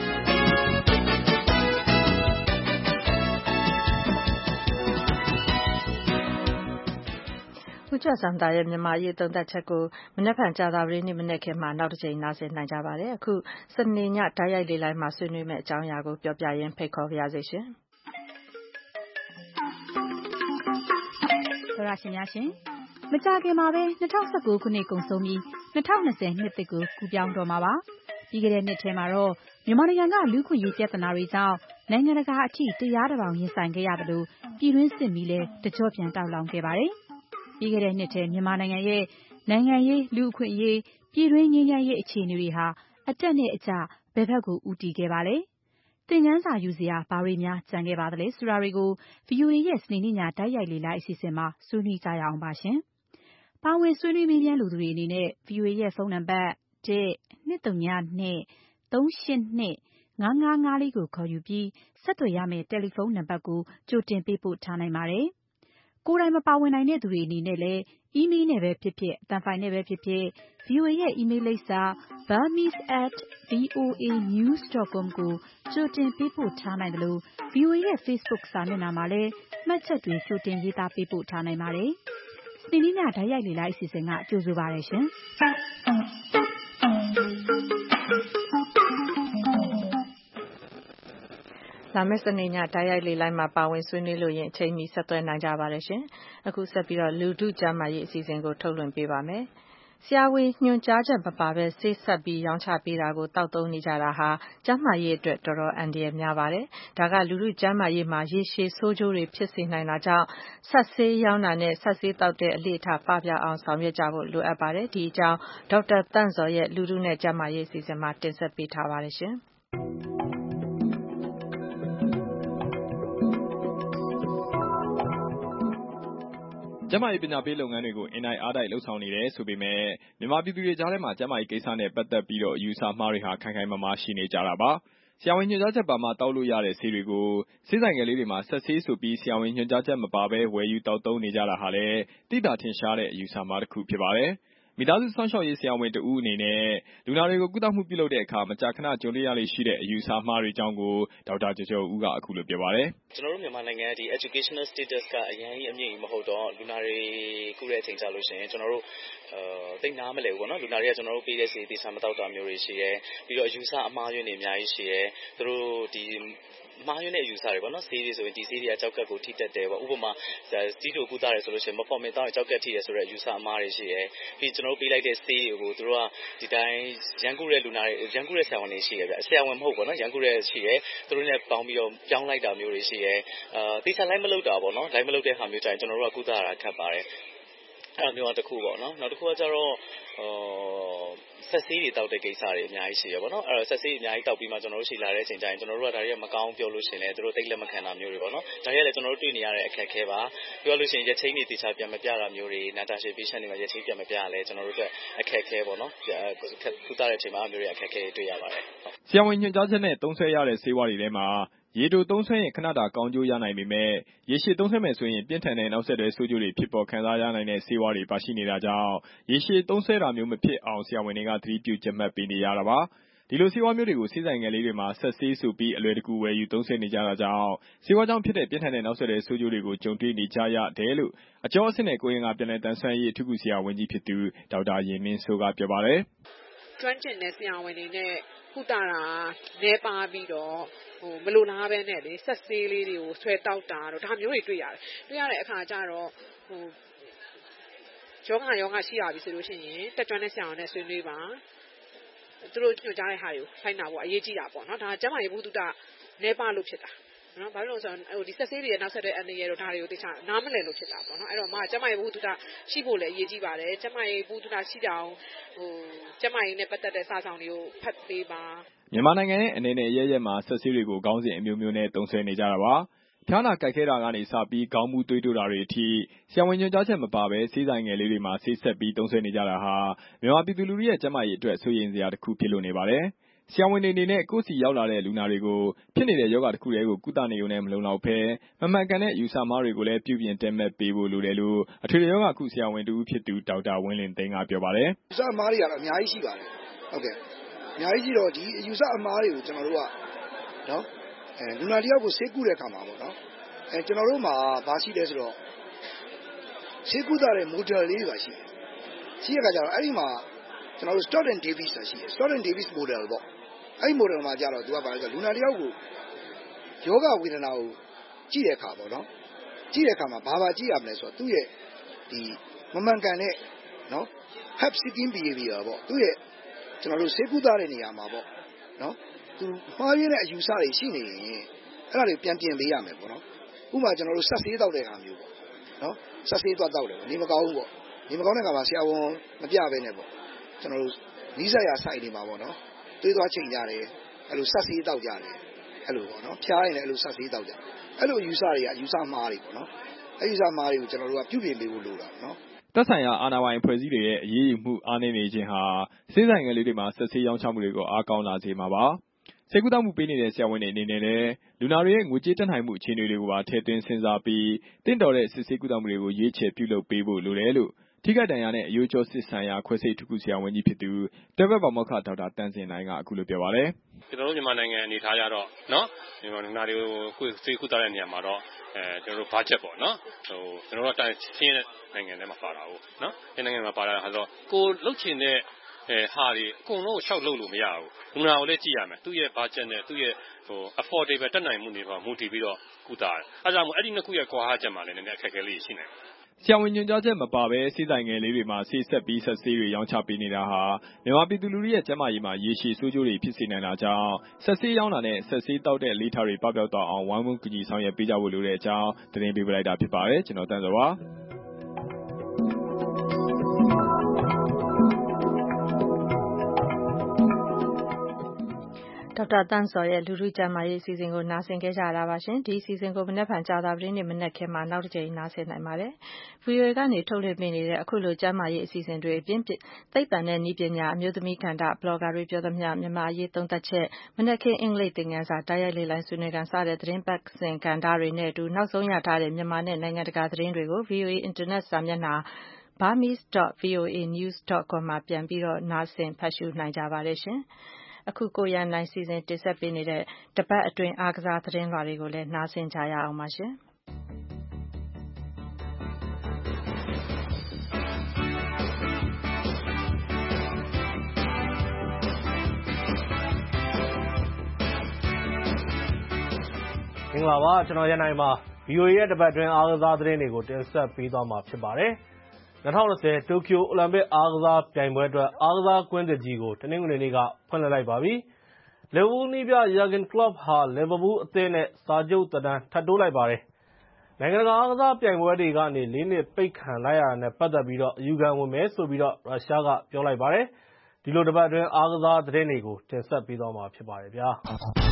S2: ဦးကျော်စံသားရဲ့မြန်မာရေးသုံးသပ်ချက်ကိုမနက်ဖြန်ကြာသပတေးနေ့မနက်ခင်းမှာနောက်တစ်ချိန်နားဆင်နိုင်ကြပါတယ်အခုစနေညဓာတ်ရိုက်လေးလိုင်းမှာဆွေးနွေးမယ့်အကြောင်းအရာကိုပြောပြရင်းဖိတ်ခေါ်ပါရစေရှင်
S15: သောရရှင်များရှင်မကြာခင်မှာပဲ၂၀၁၉ခုနှစ်ကုန်ဆုံးပြီး၂၀၂၀နှစ်သစ်ကိုကူးပြောင်းတော့မှာပါပြီးခဲ့တဲ့နှစ်ထဲမှာတော့မြန်မာနိုင်ငံကလူခွင့်ရေးပြဿနာတွေကြောင့်နိုင်ငံတကာအထိတရားတစ်ပောင်ရင်ဆိုင်ခဲ့ရတယ်လို့ပြည်တွင်းစစ်မီးလည်းတကြော့ပြန်တောက်လောင်ခဲ့ပါတယ်ပြီးခဲ့တဲ့နှစ်ထဲမြန်မာနိုင်ငံရဲ့နိုင်ငံရေးလူ့အခွင့်အရေးပြည်တွင်းငြိမ်းချမ်းရေးအခြေအနေတွေဟာအတက်နဲ့အကျဘယ်ဘက်ကိုဦးတည်ခဲ့ပါလဲသင်ခန်းစာယူစရာဘာတွေများကြံခဲ့ပါသလဲဆိုတာတွေကို ဗီအိုအေ ရဲ့စနေနေ့ညဓာတ်ရိုက်လေ့လာအစီအစဉ်မှာဆွေးနွေးကြရအောင်ပါရှင်။ပါဝင်ဆွေးနွေးမေးမြန်းလူသူတွေအနေနဲ့ ဗီအိုအေ ရဲ့ဖုန်းနံပါတ် ၁ ၂၃၂ ၃၈၂ ၅၅၅လေးကိုခေါ်ယူပြီးဆက်သွယ်ရမယ့်တယ်လီဖုန်းနံပါတ်ကိုကြိုတင်ပေးပို့ထားနိုင်ပါတယ်။ကိုယ်တိုင်မပါဝင်နိုင်တဲ့သူတွေအနေနဲ့လည်းအီးမေးလ်နဲ့ပဲဖြစ်ဖြစ်အသံဖိုင်နဲ့ပဲဖြစ်ဖြစ် ဗီအိုအေ ရဲ့အီးမေးလ်လိပ်စာ burmese at voa news dot com ကိုကြိုတင်ပေးပို့ထားနိုင်တယ်လို့ ဗီအိုအေ ရဲ့ Facebook စာမျက်နှာမှာလည်းမှတ်ချက်တွေကြိုတင်ရေးသားပေးပို့ထားနိုင်ပါတယ်။စနေနေ့ညဓာတ်ရိုက်လေ့လာအစီအစဉ်ကကြိုဆိုပါရရှင်။
S2: လာမယ့်စနေညဓာတ်ရိုက်လေလိုင်းမှာပါဝင်ဆွေးနွေးလို့ရင်အချိန်မီဆက်သွယ်နိုင်ကြပါတယ်ရှင်။အခုဆက်ပြီးတော့လူထုကျန်းမာရေးအစီအစဉ်ကိုထုတ်လွှင့်ပေးပါမယ်။ဆရာဝန်ညွှန်ကြားချက်မပါဘဲဆေးဆက်ပြီးရောင်းချပေးတာကိုတောက်သုံးနေကြတာဟာကျန်းမာရေးအတွက်တော်တော်အန္တရာယ်များပါတယ်။ဒါကလူထုကျန်းမာရေးမှာရေရှည်ဆိုးကျိုးတွေဖြစ်စေနိုင်တာကြောင့်ဆက်ဆေးရောင်းတာနဲ့ဆက်ဆေးတောက်တဲ့အလေ့အထပပအောင်ဆောင်ရွက်ကြဖို့လိုအပ်ပါတယ်။ဒီအကြောင်းဒေါက်တာတန့်ဇော်ရဲ့လူထုနဲ့ကျန်းမာရေးအစီအစဉ်မှာတင်ဆက်ပေးထားပါတယ်ရှင်။
S16: ကျန်းမာရေးပညာပေးလုပ်ငန်းတွေကိုအင်တိုက်အားတိုက်လှုပ်ဆောင်နေတယ်ဆိုပေမဲ့မြန်မာပြည်သူတွေကြားထဲမှာကျန်းမာရေးကိစ္စနဲ့ပတ်သက်ပြီးတော့အယူဆမှားတွေဟာခိုင်ခိုင်မာမာရှိနေကြတာပါဆရာဝန်ညွှန်ကြားချက်ပါမှတောက်လို့ရတဲ့ဆေးတွေကိုဆေးဆိုင်ငယ်လေးတွေမှာဆက်ဆေးဆိုပြီးဆရာဝန်ညွှန်ကြားချက်မပါဘဲဝယ်ယူတောက်သုံးနေကြတာဟာလည်းတိတာထင်ရှားတဲ့အယူဆမှားတစ်ခုဖြစ်ပါတယ်မိသားစုဆောင်းရှောက်ရေးဆရာဝန်တဦးအနေနဲ့လူနာတွေကိုကုသမှုပြုလုပ်တဲ့အခါမကြာခဏကြုံတွေ့ရလိမ့်ရှိတဲ့အယူဆမှားတွေအကြောင်းကိုဒေါက်တာကျော်ကျော်ဦးကအခုလိုပြောပါတယ်
S12: ကျွန်တော်တို့မြန်မာနိုင်ငံဒီ educational status ကအရင်အမြင့်ကြီးမဟုတ်တော့လူနာတွေကုတဲ့အချိန်ကြလို့ရှိရင်ကျွန်တော်တို့အာသိနားမလဲဘူးပေါ့နော်လူနာတွေကကျွန်တော်တို့ပေးတဲ့ဆေးသေးစားမတောက်တာမျိုးတွေရှိရဲပြီးတော့အယူဆအမှားယွင်းတွေအများကြီးရှိရဲသူတို့ဒီမှားယွင်းတဲ့အယူဆတွေပေါ့နော်ဆေးတွေဆိုရင်ဒီဆေးတွေကကြောက်ကက်ကိုထိတက်တယ်ပေါ့ဥပမာစီးတို့ကုသတယ်ဆိုလို့ရှိရင်မဖော်မင်တောင်းကြောက်ကက်ထိတယ်ဆိုတဲ့အယူဆအမှားတွေရှိရဲပြီးကျွန်တော်တို့ပေးလိုက်တဲ့ဆေးတွေကိုသူတို့ကဒီတိုင်းရန်ကုတဲ့လူနာတွေရန်ကုတဲ့ဆရာဝန်တွေရှိရဲဗျဆရာဝန်မဟုတ်ပေါ့နော်ရန်ကုတဲ့ရှိရဲသူတို့နဲ့ပေါင်းပြီးတော့ပြောင်းလိုက်တာမျိုးတွေရှိရဲအာသေချာလိုက်မလုပ်တာပေါ့နော်လိုက်မလုပ်တဲ့ဟာမျိုးကြရင်ကျွန်တော်တို့ကကုသရတာခက်ပါတယ်အဲ့လိုမျိုးတစ်ခုပေါ့နော်နောက်တစ်ခုကကျတော့ဆက်ဆေးတွေတောက်တဲ့ကိစ္စတွေအများကြီးရှိရပါတော့အဲ့တော့ဆက်ဆေးအများကြီးတောက်ပြီးမှကျွန်တော်တို့ရှိလာတဲ့အချိန်ကျရင်ကျွန်တော်တို့ကဒါတွေကမကောင်းပြောလို့ရှိရင်လည်းတို့တိတ်လက်မခံတာမျိုးတွေပေါ့နော်ဒါတွေကလည်းကျွန်တော်တို့တွေ့နေရတဲ့အခက်အခဲပါပြောလို့ရှိရင်ရက်ချင်းတွေတခြားပြန်မပြတာမျိုးတွေနာတာရှည် patient တွေမှာရက်ချင်းပြန်မပြရလဲကျွန်တော်တို့အတွက်အခက်အခဲပေါ့နော်ခုသားတဲ့အချိန်မှာအမျိုးတွေအခက်အခဲတွေ့ရပါတယ်
S16: ဆရာဝန်ညွှန်ကြားချက်နဲ့သုံးဆွဲရတဲ့ဆေးဝါးတွေထဲမှာရေတိုသုံးဆွဲရင်ခဏတာကောင်းကျိုးရနိုင်ပေမဲ့ရေရှည်သုံးဆွဲမယ်ဆိုရင်ပြင်းထန်တဲ့နောက်ဆက်တွဲဆိုးကျိုးတွေဖြစ်ပေါ်ခံစားရနိုင်တဲ့ဆေးဝါးတွေပါရှိနေတာကြောင့်ရေရှည်သုံးဆွဲတာမျိုးမဖြစ်အောင်ဆရာဝန်တွေကသတိပြုချက်မှတ်ပေးနေရတာပါဒီလိုဆေးဝါးမျိုးတွေကိုဆေးဆိုင်ငယ်လေးတွေမှာဆက်ဆေးဆိုပြီးအလွယ်တကူဝယ်ယူသုံးဆွဲနေကြတာကြောင့်ဆေးဝါးကြောင့်ဖြစ်တဲ့ပြင်းထန်တဲ့နောက်ဆက်တွဲဆိုးကျိုးတွေကိုကြုံတွေ့နေကြရတယ်လို့အကျော်အဆင့်နဲ့ကိုရင်ကပြန်လည်တန်းဆွမ်းရေးအထူးကုဆရာဝန်ကြီးဖြစ်သူဒေါက်တာရင်မင်းစိုးကပြောပါတယ်
S17: ကျွမ်းကျင်တဲ့ဆရာဝန်တွေနဲ့ကုသတာနဲပါပြီးတော့ဟိုမလိုလားပဲနဲ့လေဆက်ဆေးလေးတွေကိုဆွဲတောက်တာတော့ဒါမျိုးတွေတွေ့ရတယ်တွေ့ရတဲ့အခါကျတော့ဟိုယောဂယောဂရှိရပြီဆိုလို့ရှိရင်တက်ကျွမ်းတဲ့ဆရာဝန်နဲ့ဆွေးနွေးပါသူတို့ညွှန်ကြားတဲ့ဟာတွေကိုဖိုင်တာပေါ့အရေးကြီးတာပေါ့နော်ဒါကျန်းမာရေးဘုဒ္ဓနဲပါလို့ဖြစ်တာနော်ဘာလို့လဲဆိုတော့ဟိုဒီဆက်ဆေးတွေရဲ့နောက်ဆက်တဲ့အန်ရယ်တို့ဒါတွေကိုသိချာနားမလည်လို့ဖြစ်တာပေါ့နော်အဲ့တော့မကျမရဲ့ဘုဒ္ဓရှိဖို့လည်းအရေးကြီးပါတယ်ကျမရဲ့ဘုဒ္ဓရှိကြအောင်ဟိုကျမရဲ့နဲ့ပတ်သက်တဲ့စာဆောင်တွေကိုဖတ်ပေးပါ
S16: မြန်မာနိုင်ငံရဲ့အနေနဲ့ရရက်မှာဆက်ဆေးတွေကိုခေါင်းစဉ်အမျိုးမျိုးနဲ့သုံးဆွဲနေကြတာပါဖျားနာကြိုက်ခဲတာကနေစပြီးခေါင်းမူသွေးတိုးတာတွေအထိဆရာဝန်ညွှန်ကြားချက်မပါဘဲဆေးဆိုင်ငယ်လေးတွေမှာဆေးဆက်ပြီးသုံးဆွဲနေကြတာဟာမြန်မာပြည်သူလူထုရဲ့ကျန်းမာရေးအတွက်စိုးရိမ်စရာတစ်ခုဖြစ်လို့နေပါတယ်ဆရာဝန်တွေအနေနဲ့ကိုယ့်စီရောက်လာတဲ့လူနာတွေကိုဖြစ်နေတဲ့ယောဂတစ်ခုတည်းကိုကုသနေုံနဲ့မလုံလောက်ဘဲမမှန်ကန်တဲ့ယူဆမှားတွေကိုလည်းပြုပြင်တက်မဲ့ပေးဖို့လိုတယ်လို့အထွေထွေယောဂကုဆရာဝန်တူဖြစ်သူဒေါက်တာဝင်းလင်းသိန်းကပြောပါတယ်
S18: ယူဆမှားတွေကတော့အများကြီးရှိပါတယ်ဟုတ်ကဲ့အများကြီးရှိတော့ဒီယူဆအမှားတွေကိုကျွန်တော်တို့ကနော်အဲလူနာတယောက်ကိုဆေးကုတဲ့အခါမှာပေါ့နော်အဲကျွန်တော်တို့မှာဘာရှိလဲဆိုတော့ဆေးကုသတဲ့ model လေးတွေရှိတယ်ရှိရကကြတော့အဲ့ဒီမှာကျွန်တော်တို့ Stott and Davies ဆိုတာရှိတယ် Stott and Davies model ပေါ့အဲ့ဒီ model မှာကြတော့သူကဘာလဲဆိုတော့လူနာတယောက်ကိုယောဂဝေဒနာကိုကြည့်တဲ့အခါပေါ့နော်ကြည့်တဲ့အခါမှာဘာဘာကြည့်ရမလဲဆိုတော့သူ့ရဲ့ဒီမမှန်ကန်တဲ့နော် help seeking behavior ပေါ့သူ့ရဲ့ကျွန်တော်တို့ဆေးကုသတဲ့နေရာမှာပေါ့နော်သူမှားရင်းတဲ့အယူဆတွေရှိနေရင်အဲ့ဒါတွေပြန်ပြင်ပေးရမယ်ပေါ့နော်ဥပမာကျွန်တော်တို့ဆက်ဆေးတောက်တဲ့အခါမျိုးပေါ့နော်ဆက်ဆေးသွားတောက်တယ်နေမကောင်းဘူးပေါ့နေမကောင်းတဲ့အခါမှာဆရာဝန်မပြဘဲနဲ့ပေါ့ကျွန်တော်တို့နီးစပ်ရာဆိုင်တွေမှာပေါ့နော်တွေးသွားချိန်ကြတယ်အဲ့လိုဆက်ဆေးတောက်ကြတယ်အဲ့လိုပေါ့နော်ဖျားရင်လည်းအဲ့လိုဆက်ဆေးတောက်ကြတယ်အဲ့လိုယူဆတွေကအယူဆမှားတွေပေါ့နော်အဲ့ယူဆမှားတွေကိုကျွန်တော်တို့ကပြုပြင်ပေးဖို့လိုတာနော်
S16: သက်ဆိုင်ရာအာဏာပိုင်အဖွဲ့အစည်းတွေရဲ့အရေးယူမှုအားနည်းနေခြင်းဟာစေဆိုင်ငယ်လေးတွေမှာဆက်ဆေးရောင်းချမှုတွေကိုအားကောင်းလာစေမှာပါဆေးကုသမှုပေးနေတဲ့ဆရာဝန်တွေအနေနဲ့လည်းလူနာတွေရဲ့ငွေကြေးတက်နိုင်မှုအခြေအနေတွေကိုပါထည့်သွင်းစဉ်းစားပြီးတင့်တော်တဲ့စစ်ဆေးကုသမှုတွေကိုရွေးချယ်ပြုလုပ်ပေးဖို့လိုတယ်လို့ထိခိုက်ဒဏ်ရာနဲ့အယိုးကျော်စစ်ဆိုင်ရာခွဲစိတ်ထုခုဆရာဝန်ကြီးဖြစ်သူတွဲဘက်ပါမောက္ခဒေါက်တာတန်းစင်နိုင်ကအခုလိုပြောပါတယ်
S19: ကျွန်တော်တို့မြန်မာနိုင်ငံအနေထားရတော့နော်မြန်မာလူနာတွေကိုဆေးကုသတဲ့နေရာမှာတော့အဲကျွန်တော်တို့ budget ပေါ့နော်ဟိုကျွန်တော်တို့တိုင်းချင်းနိုင်ငံထဲမှာပါတာဟုတ်နော်ဒီနိုင်ငံမှာပါတာဆိုတော့ကိုလှုပ်ချင်တဲ့အဲဟာတွေအကုန်လုံးရှောက်လုပ်လို့မရဘူးလူနာကိုလည်းကြည့်ရမယ်သူ့ရဲ့ budget နဲ့သူ့ရဲ့ဟို affordable တက်နိုင်မှုတွေပေါ်မူတည်ပြီးတော့ကုသတယ်အဲဒါကြောင့်အဲ့ဒီနှစ်ခုရဲ့ကွာဟချက်မှာလည်းနည်းနည်းအခက်အခဲလေးရှိနေတယ်
S16: ဆရာဝန်ညွှန်ကြားချက်မပါဘဲဆေးဆိုင်ငယ်လေးတွေမှာဆေးဆက်ပြီးဆက်ဆေးတွေရောင်းချပေးနေတာဟာမြန်မာပြည်သူလူထုရဲ့ကျန်းမာရေးမှာရေရှည်ဆိုးကျိုးတွေဖြစ်စေနိုင်တာကြောင့်ဆက်ဆေးရောင်းတာနဲ့ဆက်ဆေးတောက်တဲ့လေးထားတွေပပျောက်သွားအောင်ဝိုင်းဝန်းကူညီဆောင်ရွက်ပေးကြဖို့လိုတဲ့အကြောင်းသတင်းပေးပလိုက်တာဖြစ်ပါတယ်ကျွန်တော်တန်းစောပါ
S2: ဒေါက်တာတန်းစောရဲ့လူထုကျန်းမာရေးအစီအစဉ်ကိုနားဆင်ကြကြရတာပါရှင်ဒီအစီအစဉ်ကိုမနက်ဖြန်ကြာသပတေးနေ့မနက်ခင်းမှာနောက်တစ်ကြိမ်နားဆင်နိုင်ပါတယ် ဗီအိုအေ ကနေထုတ်လွှင့်ပေးနေတဲ့အခုလိုကျန်းမာရေးအစီအစဉ်တွေအပြင်သိပ္ပံနဲ့နည်းပညာအမျိုးသမီးကဏ္ဍဘလော့ဂါတွေပြောသမျှမြန်မာအရေးသုံးသပ်ချက်မနက်ခင်းအင်္ဂလိပ်သင်ခန်းစာတိုက်ရိုက်လေ့လာဆွေးနွေးခန်းစတဲ့သတင်းပတ်စဉ်ကဏ္ဍတွေနဲ့အတူနောက်ဆုံးရထားတဲ့မြန်မာနဲ့နိုင်ငံတကာသတင်းတွေကို ဗွီအိုအေ အင်တာနက်စာမျက်နှာ burmese dot voa news dot com မှာပြန်ပြီးတော့နားဆင်ဖတ်ရှုနိုင်ကြပါတယ်ရှင်အခုကိုရန်နိုင်စီစဉ်တင်ဆက်ပေးနေတဲ့တပတ်အတွင်းအားကစားသတင်းလွှာတွေကိုလည်းနားဆင်ကြရအောင်ပါရှင်
S20: မင်္ဂလာပါကျွန်တော်ရန်နိုင်ပါ ဗီအိုအေ ရဲ့တပတ်အတွင်းအားကစားသတင်းတွေကိုတင်ဆက်ပေးသွားမှာဖြစ်ပါတယ်၂၀၂၀တိုကျိုအိုလံပစ်အားကစားပြိုင်ပွဲအတွက်အားကစားကွင်းသစ်ကြီးကိုတနင်္ဂနွေနေ့ကဖွင့်လှစ်လိုက်ပါပြီလီဗာပူးနည်းပြ Jurgen Klopp ဟာလီဗာပူးအသင်းနဲ့စာချုပ်သက်တမ်းထပ်တိုးလိုက်ပါတယ်နိုင်ငံတကာအားကစားပြိုင်ပွဲတွေကနေလေးနှစ်ပိတ်ခံလိုက်ရတာနဲ့ပတ်သက်ပြီးတော့အယူခံဝင်မယ်ဆိုပြီးတော့ရုရှားကပြောလိုက်ပါတယ်။ဒီလိုတစ်ပတ်အတွင်းအားကစားသတင်းတွေကိုတင်ဆက်ပေးသွားမှာဖြစ်ပါတယ်ဗျာ။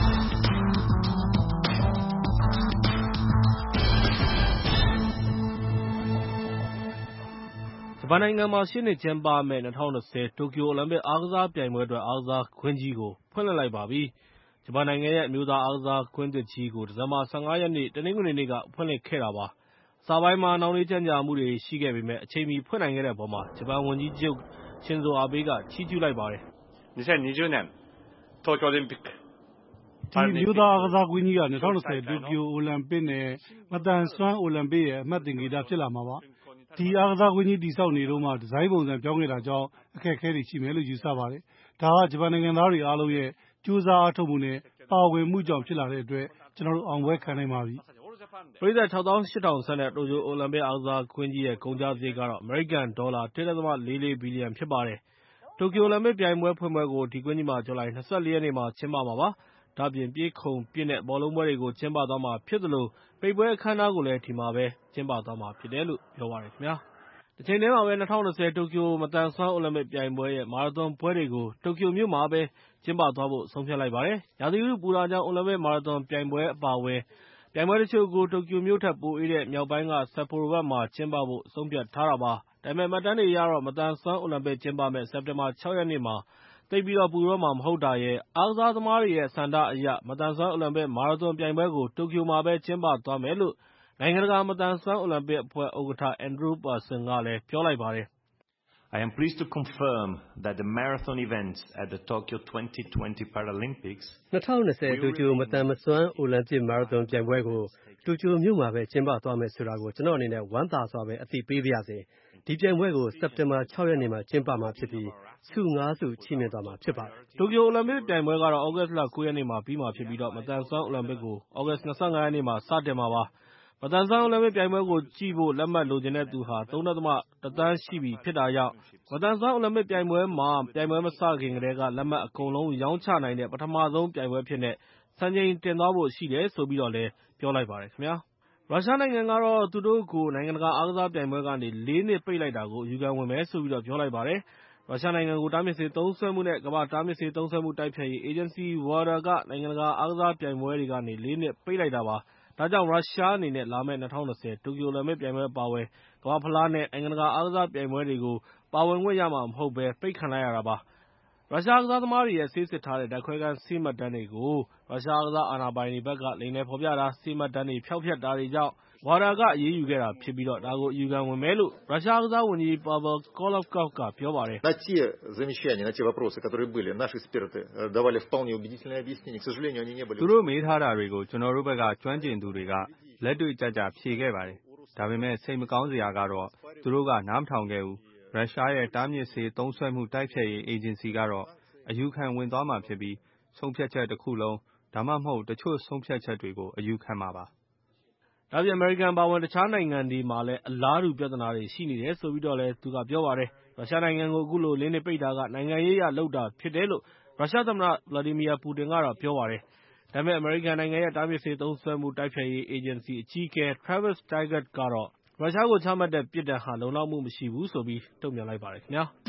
S20: ဂျပန်နိုင်ငံမှာရှေ့နှစ်ကျင်းပမယ့်၂၀၂၀တိုကျိုအိုလံပစ်အားကစားပြိုင်ပွဲအတွက်အားကစားကွင်းကြီးကိုဖွင့်လှစ်လိုက်ပါပြီ။ဂျပန်နိုင်ငံရဲ့အမျိုးသားအားကစားကွင်းသစ်ကြီးကိုဒီဇင်ဘာ၁၅ရက်နေ့တနင်္ဂနွေနေ့ကဖွင့်လှစ်ခဲ့တာပါ။အစပိုင်းမှာနှောင့်နှေးကြန့်ကြာမှုတွေရှိခဲ့ပေမယ့်အချိန်မီဖွင့်နိုင်ခဲ့တဲ့အပေါ်မှာဂျပန်ဝန်ကြီးချုပ်ရှင်ဇိုအာဘေးကချီးကျူးလိုက်ပါတယ်။
S21: "၂၀၂၀တိုကျိုအိုလံပစ်
S22: ဒီအမျိုးသားအားကစားကွင်းကြီးက၂၀၂၀တိုကျိုအိုလံပစ်နဲ့မသန်စွမ်းအိုလံပစ်ရဲ့အမှတ်သင်္ကေတဖြစ်လာမှာပါ။ဒီအားကစားကွင်းကြီးတည်ဆောက်နေတုန်းမှာဒီဇိုင်းပုံစံပြောင်းခဲ့တာကြောင့်အခက်အခဲတွေရှိမယ်လို့ယူဆပါတယ်။ဒါကဂျပန်နိုင်ငံသားတွေအားလုံးရဲ့ကြိုးစားအားထုတ်မှုနဲ့ပါဝင်မှုကြောင့်ဖြစ်လာတဲ့အတွက်ကျွန်တော်တို့အောင်ပွဲခံနိုင်ပါပြီ။
S20: ပရိသတ်ခြောက်သောင်းရှစ်ထောင်ဆန့်တဲ့တိုကျိုအိုလံပစ်အားကစားကွင်းကြီးရဲ့ကုန်ကျစရိတ်ကတော့အမေရိကန်ဒေါ်လာတစ်ဒသမလေးလေးဘီလီယံဖြစ်ပါတယ်။တိုကျိုအိုလံပစ်ပြိုင်ပွဲဖွင့်ပွဲကိုဒီကွင်းကြီးမှာဇူလိုင်၂၄ရက်နေ့မှာကျင်းပမှာပါ။ဒါ့အပြင်ပြေးခုန်ပစ်နဲ့ဘောလုံးပွဲတွေကိုကျင်းပသွားမှာဖြစ်သလိုပိတ်ပွဲအခမ်းအနားကိုလည်းဒီမှာပဲကျင်းပသွားမှာဖြစ်တယ်လို့ပြောပါတယ်ခင်ဗျာ။တချိန်တည်းမှာပဲ၂၀၂၀တိုကျိုမသန်စွမ်းအိုလံပစ်ပြိုင်ပွဲရဲ့မာရသွန်ပွဲတွေကိုတိုကျိုမြို့မှာပဲကျင်းပသွားဖို့ဆုံးဖြတ်လိုက်ပါတယ်။ရာသီဥတုပူတာကြောင့်အိုလံပစ်မာရသွန်ပြိုင်ပွဲအပါအဝင်ပြိုင်ပွဲတချို့ကိုတိုကျိုမြို့ထက်ပိုအေးတဲ့မြောက်ပိုင်းကဆက်ပိုရိုဘက်မှာကျင်းပဖို့ဆုံးဖြတ်ထားတာပါ။ဒါပေမဲ့မှတ်တမ်းတွေအရတော့မသန်စွမ်းအိုလံပစ်ကျင်းပမယ့်စက်တင်ဘာ၆ရက်နေ့မှာသိပ်ပြီးတော့ပူတော့မှာမဟုတ်တာရယ်အားကစားသမားတွေရဲ့ဆန္ဒအရမသန်စွမ်းအိုလံပစ်မာရသွန်ပြိုင်ပွဲကိုတိုကျိုမှာပဲကျင်းပသွားမယ်လို့နိုင်ငံတကာမသန်စွမ်းအိုလံပစ်အဖွဲ့ဥက္ကဋ္ဌ Andrew Parsons ကလည်းပြောလိုက်ပါတယ်။
S23: I am pleased to confirm that the marathon events at the Tokyo twenty twenty Paralympics
S24: ၂၀၂၀တိုကျိုမသန်မစွမ်းအိုလံပစ်မာရသွန်ပြိုင်ပွဲကိုတိုကျိုမြို့မှာပဲကျင်းပသွားမယ်ဆိုတာကိုကျွန်တော်အနေနဲ့ဝမ်းသာစွာပဲအသိပေးပါရစေ။ဒီပြိုင်ပွဲကိုစက်တင်ဘာ၆ရက်နေ့မှာကျင်းပမှာဖြစ်ပြီးဆုငါးဆုချီးမြှင့်သွားမှာဖြစ်ပါတယ်
S20: ။တိုကျိုအိုလံပစ်ပြိုင်ပွဲကတော့သြဂုတ်လကိုးရက်နေ့မှာပြီးမှာဖြစ်ပြီးတော့မသန်စွမ်းအိုလံပစ်ကိုသြဂုတ်၂၅ရက်နေ့မှာစတင်မှာပါ။မသန်စွမ်းအိုလံပစ်ပြိုင်ပွဲကိုကြည့်ဖို့လက်မှတ်လိုချင်တဲ့သူဟာသုံးဒသမတစ်သန်းရှိပြီဖြစ်တာကြောင့်မသန်စွမ်းအိုလံပစ်ပြိုင်ပွဲမှာပြိုင်ပွဲမစခင်ကတည်းကလက်မှတ်အကုန်လုံးရောင်းချနိုင်တဲ့ပထမဆုံးပြိုင်ပွဲဖြစ်တဲ့စံချိန်တင်သွားဖို့ရှိတယ်ဆိုပြီးတော့လည်းပြောလိုက်ပါတယ်ခင်ဗျာ။ရုရှားနိုင်ငံကတော့သူတို့ကိုနိုင်ငံတကာအားကစားပြိုင်ပွဲကနေလေးနှစ်ပိတ်လိုက်တာကိုအယူခံဝင်မယ်ဆိုပြီးတော့ပြောလိုက်ပါတယ်။ရုရှားနိုင်ငံကိုတားမြစ်စေသုံးစွဲမှုနဲ့ကမ္ဘာ့တားမြစ်စေသုံးစွဲမှုတိုက်ဖျက်ရေးအေဂျင်စီ WADA ကနိုင်ငံတကာအားကစားပြိုင်ပွဲတွေကနေလေးနှစ်ပိတ်လိုက်တာပါ။ဒါကြောင့်ရုရှားအနေနဲ့လာမယ့်၂၀၂၀တိုကျိုအိုလံပစ်ပြိုင်ပွဲအပါအဝင်ကမ္ဘာ့ဖလားနဲ့နိုင်ငံတကာအားကစားပြိုင်ပွဲတွေကိုပါဝင်ခွင့်ရမှာမဟုတ်ဘဲပိတ်ခံလိုက်ရတာပါ။ရုရှားအားကစားသမားတွေရဲ့ဆေးစစ်ထားတဲ့ဓာတ်ခွဲခန်းဆေးမှတ်တမ်းတွေကိုရုရှားအားကစားအာဏာပိုင်တွေဘက်ကလိမ်လည်ဖော်ပြတာဆေးမှတ်တမ်းတွေဖျောက်ဖျက်တာတွေကြောင့်ဝါဒါကအရေးယူခဲ့တာဖြစ်ပြီးတော့ဒါကိုအယူခံဝင်မယ်လို့ရုရှားအားကစားဝန်ကြီး Pavel Kolotkov ကပြောပါတယ်။
S23: На те замечания, на те вопросы, которые были, наши эксперты давали вполне убедительные объяснения. К сожалению, они не были.
S25: သူတို့မေးထားတာတွေကိုကျွန်တော်တို့ဘက်ကကျွမ်းကျင်သူတွေကလက်တွေ့ကျကျဖြေခဲ့ပါတယ်။ဒါပေမဲ့စိတ်မကောင်းစရာကတော့သူတို့ကနားမထောင်ခဲ့ဘူး။ရုရှားရဲ့တားမြစ်စေသုံးစွဲမှုတိုက်ဖျက်ရေးအေဂျင်စီကတော့အယူခံဝင်သွားမှာဖြစ်ပြီးဆုံးဖြတ်ချက်တစ်ခုလုံးဒါမှမဟုတ်တချို့ဆုံးဖြတ်ချက်တွေကိုအယူခံမှာပါ
S20: ။ဒါ့အပြင်အမေရိကန်ပါဝင်တခြားနိုင်ငံတွေမှာလည်းအလားတူပြဿနာတွေရှိနေတယ်ဆိုပြီးတော့လည်းသူကပြောပါတယ်။ရုရှားနိုင်ငံကိုအခုလိုလေးနှစ်ပိတ်တာကနိုင်ငံရေးအရလုပ်တာဖြစ်တယ်လို့ရုရှားသမ္မတ ဗလာဒီမီယာပူတင်ကတော့ပြောပါတယ်။ဒါပေမဲ့အမေရိကန်နိုင်ငံရဲ့တားမြစ်စေသုံးစွဲမှုတိုက်ဖျက်ရေးအေဂျင်စီအကြီးအကဲ Travis Steigert ကတော့ရုရှားကိုချမှတ်တဲ့ပြစ်ဒဏ်ဟာလုံလောက်မှုမရှိဘူးဆိုပြီးတုံ့ပြန်လိုက်ပါတယ်ခင်ဗျာ။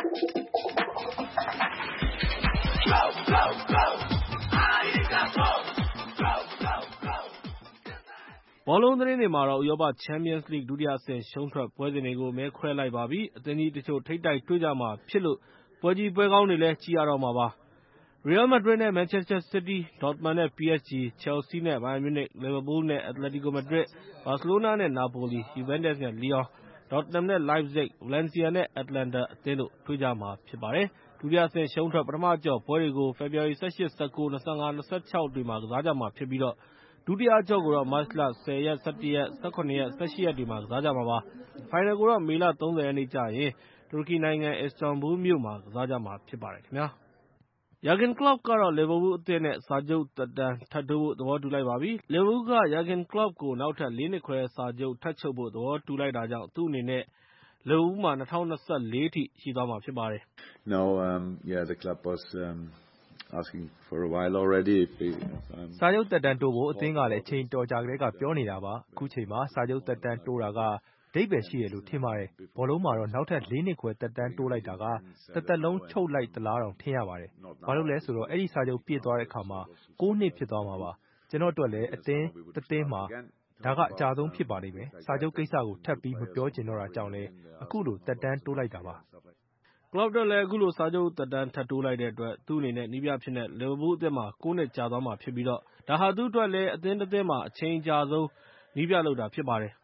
S20: ဘောလုံးသတင်းတွေမှာတော့ဥရောပချန်ပီယံစ်လိဂ်ဒုတိယအဆင့်ရှုံးထွက်ပွဲစဉ်တွေကိုမဲခွဲလိုက်ပါပြီ။အသင်းကြီးတချို့ထိပ်တိုက်တွေ့ကြမှာဖြစ်လို့ပွဲကြီးပွဲကောင်းတွေလည်းကြည့်ရတော့မှာပါ။ ရီယယ်မက်ဒရစ်နဲ့ မန်ချက်စတာစီးတီး၊ဒေါ့တမန်နဲ့ ပီအက်စ်ဂျီ၊ ချယ်လ်ဆီးနဲ့ ဘိုင်ယန်မြူးနစ်၊ လီဗာပူးလ်နဲ့ အက်တလက်တီကိုမက်ဒရစ်၊ ဘာစီလိုနာနဲ့နာပိုလီ၊ ယူဗန်တက်စ်နဲ့လီယွန်၊ ဒေါ့တနမ်နဲ့လိုင်ပ်ဇစ်၊ ဗလန်စီယာနဲ့အတ္တလန်တာအသင်းတို့တွေ့ကြမှာဖြစ်ပါတယ်။ဒုတိယအဆင့်ရှုံးထွက်ပထမအကျော့ပွဲတွေကိုဖေဖော်ဝါရီ၁၈၊၁၉၊၂၅၊၂၆တွေမှာကစားကြမှာဖြစ်ပြီးတော့ဒုတိယအကျော့ကိုတော့မတ်လ ၁၀ ရက်၊ ၁၁ ရက်၊ ၁၇ ရက်၊ ၁၈ ရက်တွေမှာကစားကြမှာပါ။ဖိုင်နယ်ကိုတော့မေလ ၃၀ ရက်နေ့ကျရင်တူရကီနိုင်ငံအစ္စတန်ဘူလ်မြို့မှာကစားကြမှာဖြစ်ပါတယ်ခင်ဗျာ။ ယာဂင်ကလော့ပ်ကတော့လီဗာပူးလ်အသင်းနဲ့စာချုပ်သက်တမ်းထပ်တိုးဖို့သဘောတူလိုက်ပါပြီ။လီဗာပူးလ်ကယာဂင်ကလော့ပ်ကိုနောက်ထပ်လေးနှစ်ခွဲစာချုပ်ထပ်ချုပ်ဖို့သဘောတူလိုက်တာကြောင့်သူ့အနေနဲ့လီဗာပူးလ်မှာ၂၀၂၄ အထိရှိသွားမှာဖြစ်ပါတယ်။
S26: No, um, yeah, the club was um,
S1: asking for a while already.
S20: စာချုပ်သက်တမ်းတိုးဖို့အသင်းကလည်းအချိန်တော်ကြာကလေးကပြောနေတာပါ။အခုချိန်မှာစာချုပ်သက်တမ်းတိုးတာကအဓိပ္ပာယ်ရှိတယ်လို့ထင်ပါတယ်။ဘောလုံးမှာတော့နောက်ထပ်လေးနှစ်ခွဲသက်တမ်းတိုးလိုက်တာကတစ်သက်လုံးချုပ်လိုက်သလားတောင်ထင်ရပါတယ်။ဘာလို့လဲဆိုတော့အဲ့ဒီစာချုပ်ပြည့်သွားတဲ့အခါမှာကိုးနှစ်ဖြစ်သွားမှာပါ။ကျွန်တော်အတွက်လည်းအသင်းတစ်သင်းမှာဒါကအကြဆုံးဖြစ်ပါလိမ့်မယ်။စာချုပ်ကိစ္စကိုထပ်ပြီးမပြောချင်တော့တာကြောင့်လဲအခုလိုသက်တမ်းတိုးလိုက်တာပါ။ကလော့အတွက်လည်းအခုလိုစာချုပ်သက်တမ်းထပ်တိုးလိုက်တဲ့အတွက်သူ့အနေနဲ့နီးပြဖြစ်တဲ့လီဗာပူးအသင်းမှာကိုးနှစ်ကြာသွားမှာဖြစ်ပြီးတော့ဒါဟာသူ့အတွက်လည်းအသင်းတစ်သင်းမှာအချိန်ကြာဆုံးနီးပြလုပ်တာဖြစ်ပါတယ်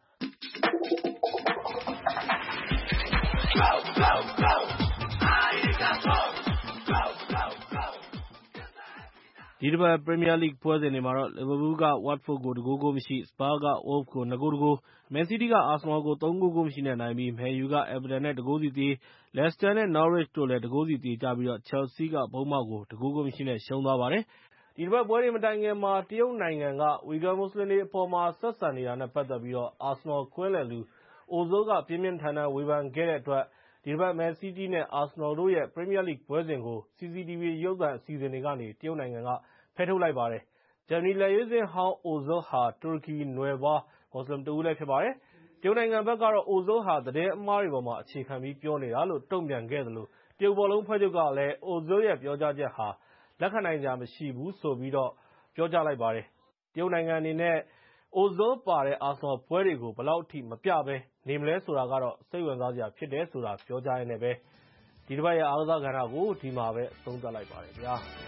S20: ဒီတစ်ပတ် Premier League ပွဲစဉ်တွေမှာတော့ Liverpool က Watford ကို တစ်ဂိုး ဂိုးမရှိ Spurs က Wolves ကို နှစ်ဂိုး တစ်ဂိုး Man City က Arsenal ကို သုံးဂိုး ဂိုးမရှိနဲ့နိုင်ပြီး Man U က Everton နဲ့ တစ်ဂိုးစီသရေ Leicester နဲ့ Norwich တို့လည်း တစ်ဂိုးစီသရေကျပြီးတော့ Chelsea က Bournemouth ကို တစ်ဂိုး ဂိုးမရှိနဲ့ရှုံးသွားပါတယ်။ဒီတစ်ပတ်ပွဲတွေမတိုင်ခင်မှာတရုတ်နိုင်ငံက Uyghur မွတ်စလင်တွေအပေါ်မှာဆက်ဆံနေတာနဲ့ပတ်သက်ပြီးတော့ Arsenal ကွင်းလယ်လူ Ozil ကပြင်းပြင်းထန်ထန်ဝေဖန်ခဲ့တဲ့အတွက်ဒီတစ်ပတ် Man City နဲ့ Arsenal တို့ရဲ့ Premier League ပွဲစဉ်ကို C C T V ရုပ်သံအစီအစဉ်တွေကနေတရုတ်နိုင်ငံကဖယ်ထုတ်လိုက်ပါတယ်။ဂျာမနီလက်ရွေးစင်ဟောင်း Ozil ဟာတူရကီနွယ်ဖွားမွတ်စလင်တဦးလည်းဖြစ်ပါတယ်။တရုတ်နိုင်ငံဘက်ကတော့ Ozil ဟာသတင်းအမှားတွေပေါ်မှာအခြေခံပြီးပြောနေတာလို့တုံ့ပြန်ခဲ့သလိုတရုတ်ဘောလုံးဖွဲ့ချုပ်ကလည်း Ozil ရဲ့ပြောကြားချက်ဟာလက်ခံနိုင်စရာမရှိဘူးဆိုပြီးတော့ပြောကြားလိုက်ပါတယ်။တရုတ်နိုင်ငံအနေနဲ့ Ozil ပါတဲ့ Arsenal ပွဲတွေကိုဘယ်လောက်အထိမပြဘဲနေမလဲဆိုတာကတော့စိတ်ဝင်စားစရာဖြစ်တယ်ဆိုတာပြောကြားရင်းနဲ့ပဲဒီတစ်ပတ်ရဲ့အားကစားကဏ္ဍကိုဒီမှာပဲအဆုံးသတ်လိုက်ပါတယ်ခင်ဗျာ။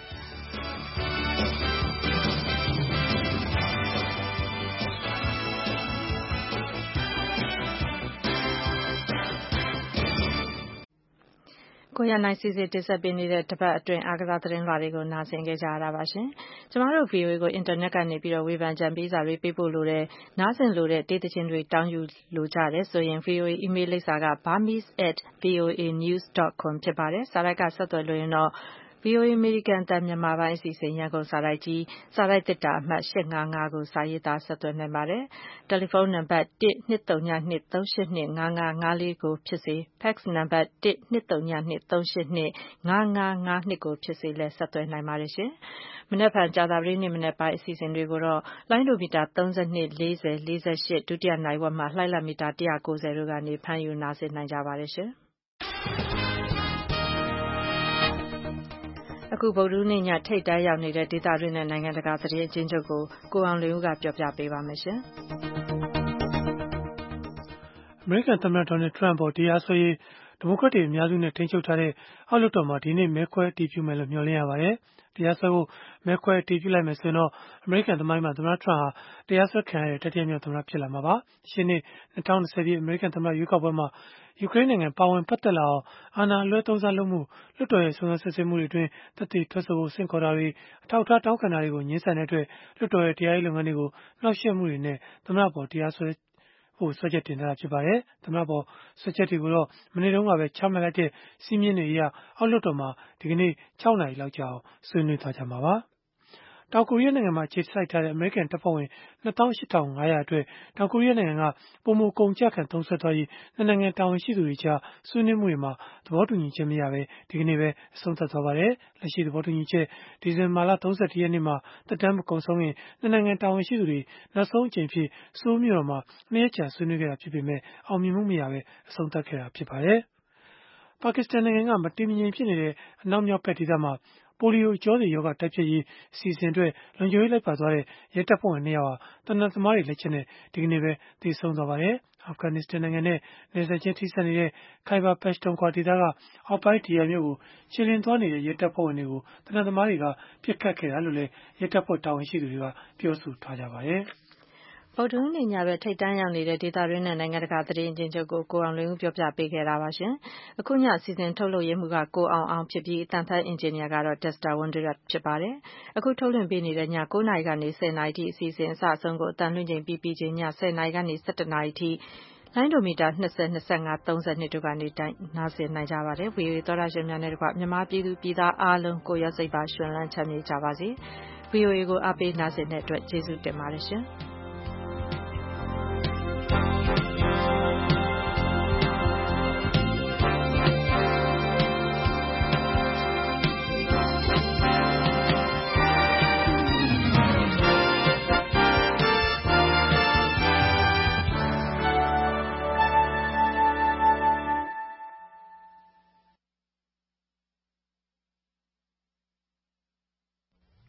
S2: ကိုရနိုင်စီစီတင်ဆက်ပေးနေတဲ့တပတ်အတွင်းအားကစားသတင်းလွှာတွေကိုနားဆင်ကြကြရတာပါရှင်။ကျမတို့ ဗီအိုအေ ကိုအင်တာနက်ကနေပြီးတော့ဝေဖန်ကြံပေးစာတွေပေးပို့လို့တဲ့နားဆင်လို့တဲ့ဒေသချင်းတွေတောင်းယူလိုကြတယ်ဆိုရင် ဗီအိုအေ email လိပ်စာက burmese at voa news dot com ဖြစ်ပါတယ်။စာရိုက်ကဆက်သွယ်လို့ရင်တော့ ဗီအိုအေ အမေရိကန်အသံမြန်မာပိုင်းအစီအစဉ်ရန်ကုန်စာရိုက်ကြီးစာရိုက်သေတ္တာအမှတ်၈၅၅ကိုစာရေးသားဆက်သွယ်နိုင်ပါတယ်။တယ်လီဖုန်းနံပါတ်တစ်နှစ်သုံးညနှစ်သုံးရှစ်နှစ်ငါးငါးငါးလေးကိုဖြစ်စေ fax နံပါတ်တစ်နှစ်သုံးညနှစ်သုံးရှစ်နှစ်ငါးငါးငါးနှစ်ကိုဖြစ်စေလဲဆက်သွယ်နိုင်ပါတယ်ရှင်။မနက်ဖြန်ကြာသပတေးနေ့မနက်ပိုင်းအစီအစဉ်တွေကိုတော့လိုင်းဒိုမီတာသုံး၂ ၄၀ ၄၈ဒုတိယနိုင်ဝက်မှာလှိုင်းလမီတာ၁၉၀တို့ကနေဖမ်းယူနားဆင်နိုင်ကြပါတယ်ရှင်။အခုဗုဒ္ဓဟူးနေ့ညထိပ်တန်းရောက်နေတဲ့ဒေသတွင်းနဲ့နိုင်ငံတကာသတင်းအကျဉ်းချုပ်ကိုကိုအောင်လွင်ဦးကပြောပြပေးပါမယ်ရှင်။
S3: အမေရိကန်သမ္မတဒေါ်နယ်ထရန့်ပေါ်တရားစွဲရေးဒီမိုကရက်တွေအများစုနဲ့ထိန်းချုပ်ထားတဲ့အောက်လွှတ်တော်မှာဒီနေ့မဲခွဲအတည်ပြုမယ်လို့မျှော်လင့်ရပါတယ်။တရားစွဲဖို့မဲခွဲအတည်ပြုလိုက်မယ်ဆိုရင်တော့အမေရိကန်သမိုင်းမှာသမ္မတထရန့်ဟာတရားစွဲခံရတဲ့တတိယမြောက်သမ္မတဖြစ်လာမှာပါ။ရှေ့နှစ်၂၀၂၀ပြည့်အမေရိကန်သမ္မတရွေးကောက်ပွဲမှာယူကရိန်းနိုင်ငံပါဝင်ပတ်သက်လာအောင်အာဏာလွှဲသုံးစားလုပ်မှုလွှတ်တော်ရဲ့စုံစမ်းစစ်ဆေးမှုတွေအတွင်းသက်သေထွက်ဆိုဖို့ဆင့်ခေါ်တာတွေအထောက်အထားတောင်းခံတာတွေကိုငြင်းဆန်တဲ့အတွက်လွှတ်တော်ရဲ့တရားရေးလုပ်ငန်းတွေကိုနှောက်ယှက်မှုတွေနဲ့သမ္မတပေါ်တရားစွဲဖို့ဆွဲချက်တင်ထားတာဖြစ်ပါတယ်။သမ္မတပေါ်ဆွဲချက်တွေကိုတော့မနေ့တုန်းကပဲချမှတ်လိုက်တဲ့စီးမြင်တွေအရအောက်လွှတ်တော်မှာဒီကနေ့၆နာရီလောက်ကြာအောင်ဆွေးနွေးသွားကြမှာပါ။တောင်ကိုရီးယားနိုင်ငံမှာခြေစိုက်ထားတဲ့အမေရိကန်တပ်ဖွဲ့ဝင်နှစ်သောင်းရှစ်ထောင်ငါးရာအတွက်တောင်ကိုရီးယားနိုင်ငံကပုံမကုန်ကြခံသုံးဆွဲသွားရေးနှစ်နိုင်ငံတာဝန်ရှိသူတွေကြားဆွေးနွေးမှုတွေမှာသဘောတူညီချက်မရဘဲဒီကနေ့ပဲအဆုံးသတ်သွားပါတယ်။လက်ရှိသဘောတူညီချက်ဒီဇင်ဘာလ၃၁ရက်နေ့မှာတက်တမ်းမကုန်ဆုံးရင်နှစ်နိုင်ငံတာဝန်ရှိသူတွေနောက်ဆုံးအကြိမ်ဖြစ်ဆိုးမြို့တော်မှာနှစ်ရက်ကြာဆွေးနွေးခဲ့တာဖြစ်ပေမဲ့အောင်မြင်မှုမရဘဲအဆုံးသတ်ခဲ့တာဖြစ်ပါတယ်။ပါကစ္စတန်နိုင်ငံကမတည်မငြိမ်ဖြစ်နေတဲ့အနောက်မြောက်ဘက်ဒေသမှာပိုလီယိုအကြောသေရောဂါတိုက်ဖျက်ရေးအစီအစဉ်အတွက်လုံခြုံရေးလိုက်ပါသွားတဲ့ရဲတပ်ဖွဲ့ဝင်နှစ်ယောက်ဟာတနက်သမားတွေလက်ချက်နဲ့ဒီကနေ့ပဲသေဆုံးသွားပါတယ်။အာဖဂန်နစ္စတန်နိုင်ငံနဲ့နယ်စပ်ချင်းထိစပ်နေတဲ့ခိုင်ဘာပက်ရှ်တုန်ခွာဒေသကအောက်ပိုင်းဒီယာမြို့ကိုခြေလျင်သွားနေတဲ့ရဲတပ်ဖွဲ့ဝင်တွေကိုတနက်သမားတွေကပြစ်ခတ်ခဲ့တာလို့လည်းရဲတပ်ဖွဲ့တာဝန်ရှိသူတွေကပြောဆိုထားကြပါတယ်။
S2: ဗုဒ္ဓဟူးနေ့ညပဲထိပ်တန်းရောက်နေတဲ့ဒေသတွင်းနဲ့နိုင်ငံတကာသတင်းအကျဉ်းချုပ်ကိုကိုအောင်လွင်ဦးပြောပြပေးခဲ့တာပါရှင်။အခုညအစီအစဉ်ထုတ်လုပ်ရေးမှူးကကိုအောင်အောင်ဖြစ်ပြီးအတန်ဖတ်အင်ဂျင်နီယာကတော့ Dexter Wonderat ဖြစ်ပါတယ်။အခုထုတ်လွှင့်ပေးနေတဲ့ည၉နာရီကနေ၁၀နာရီထိအစီအစဉ်အစအဆုံးကိုအတန်လွှင့်ချိန်ပြီးပြီးချိန်ည၁၀နာရီကနေ၁၁နာရီထိလိုင်းဒိုမီတာ၂၀ ၂၅ ၃၂တို့ကနေနားဆင်နိုင်ကြပါတယ်။ ဗီအိုအေသောတာရှင်များနဲ့တကွမြန်မာပြည်သူပြည်သားအားလုံးကိုရောစိတ်ပါရှင်လန်းချမ်းမြေ့ကြပါစေ။ ဗီအိုအေကိုအားပေးနားဆင်တဲ့အတွက်ကျေးဇူးတင်ပါတယ်ရှင်။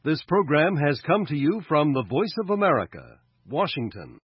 S4: This program has come to you from the Voice of America, Washington.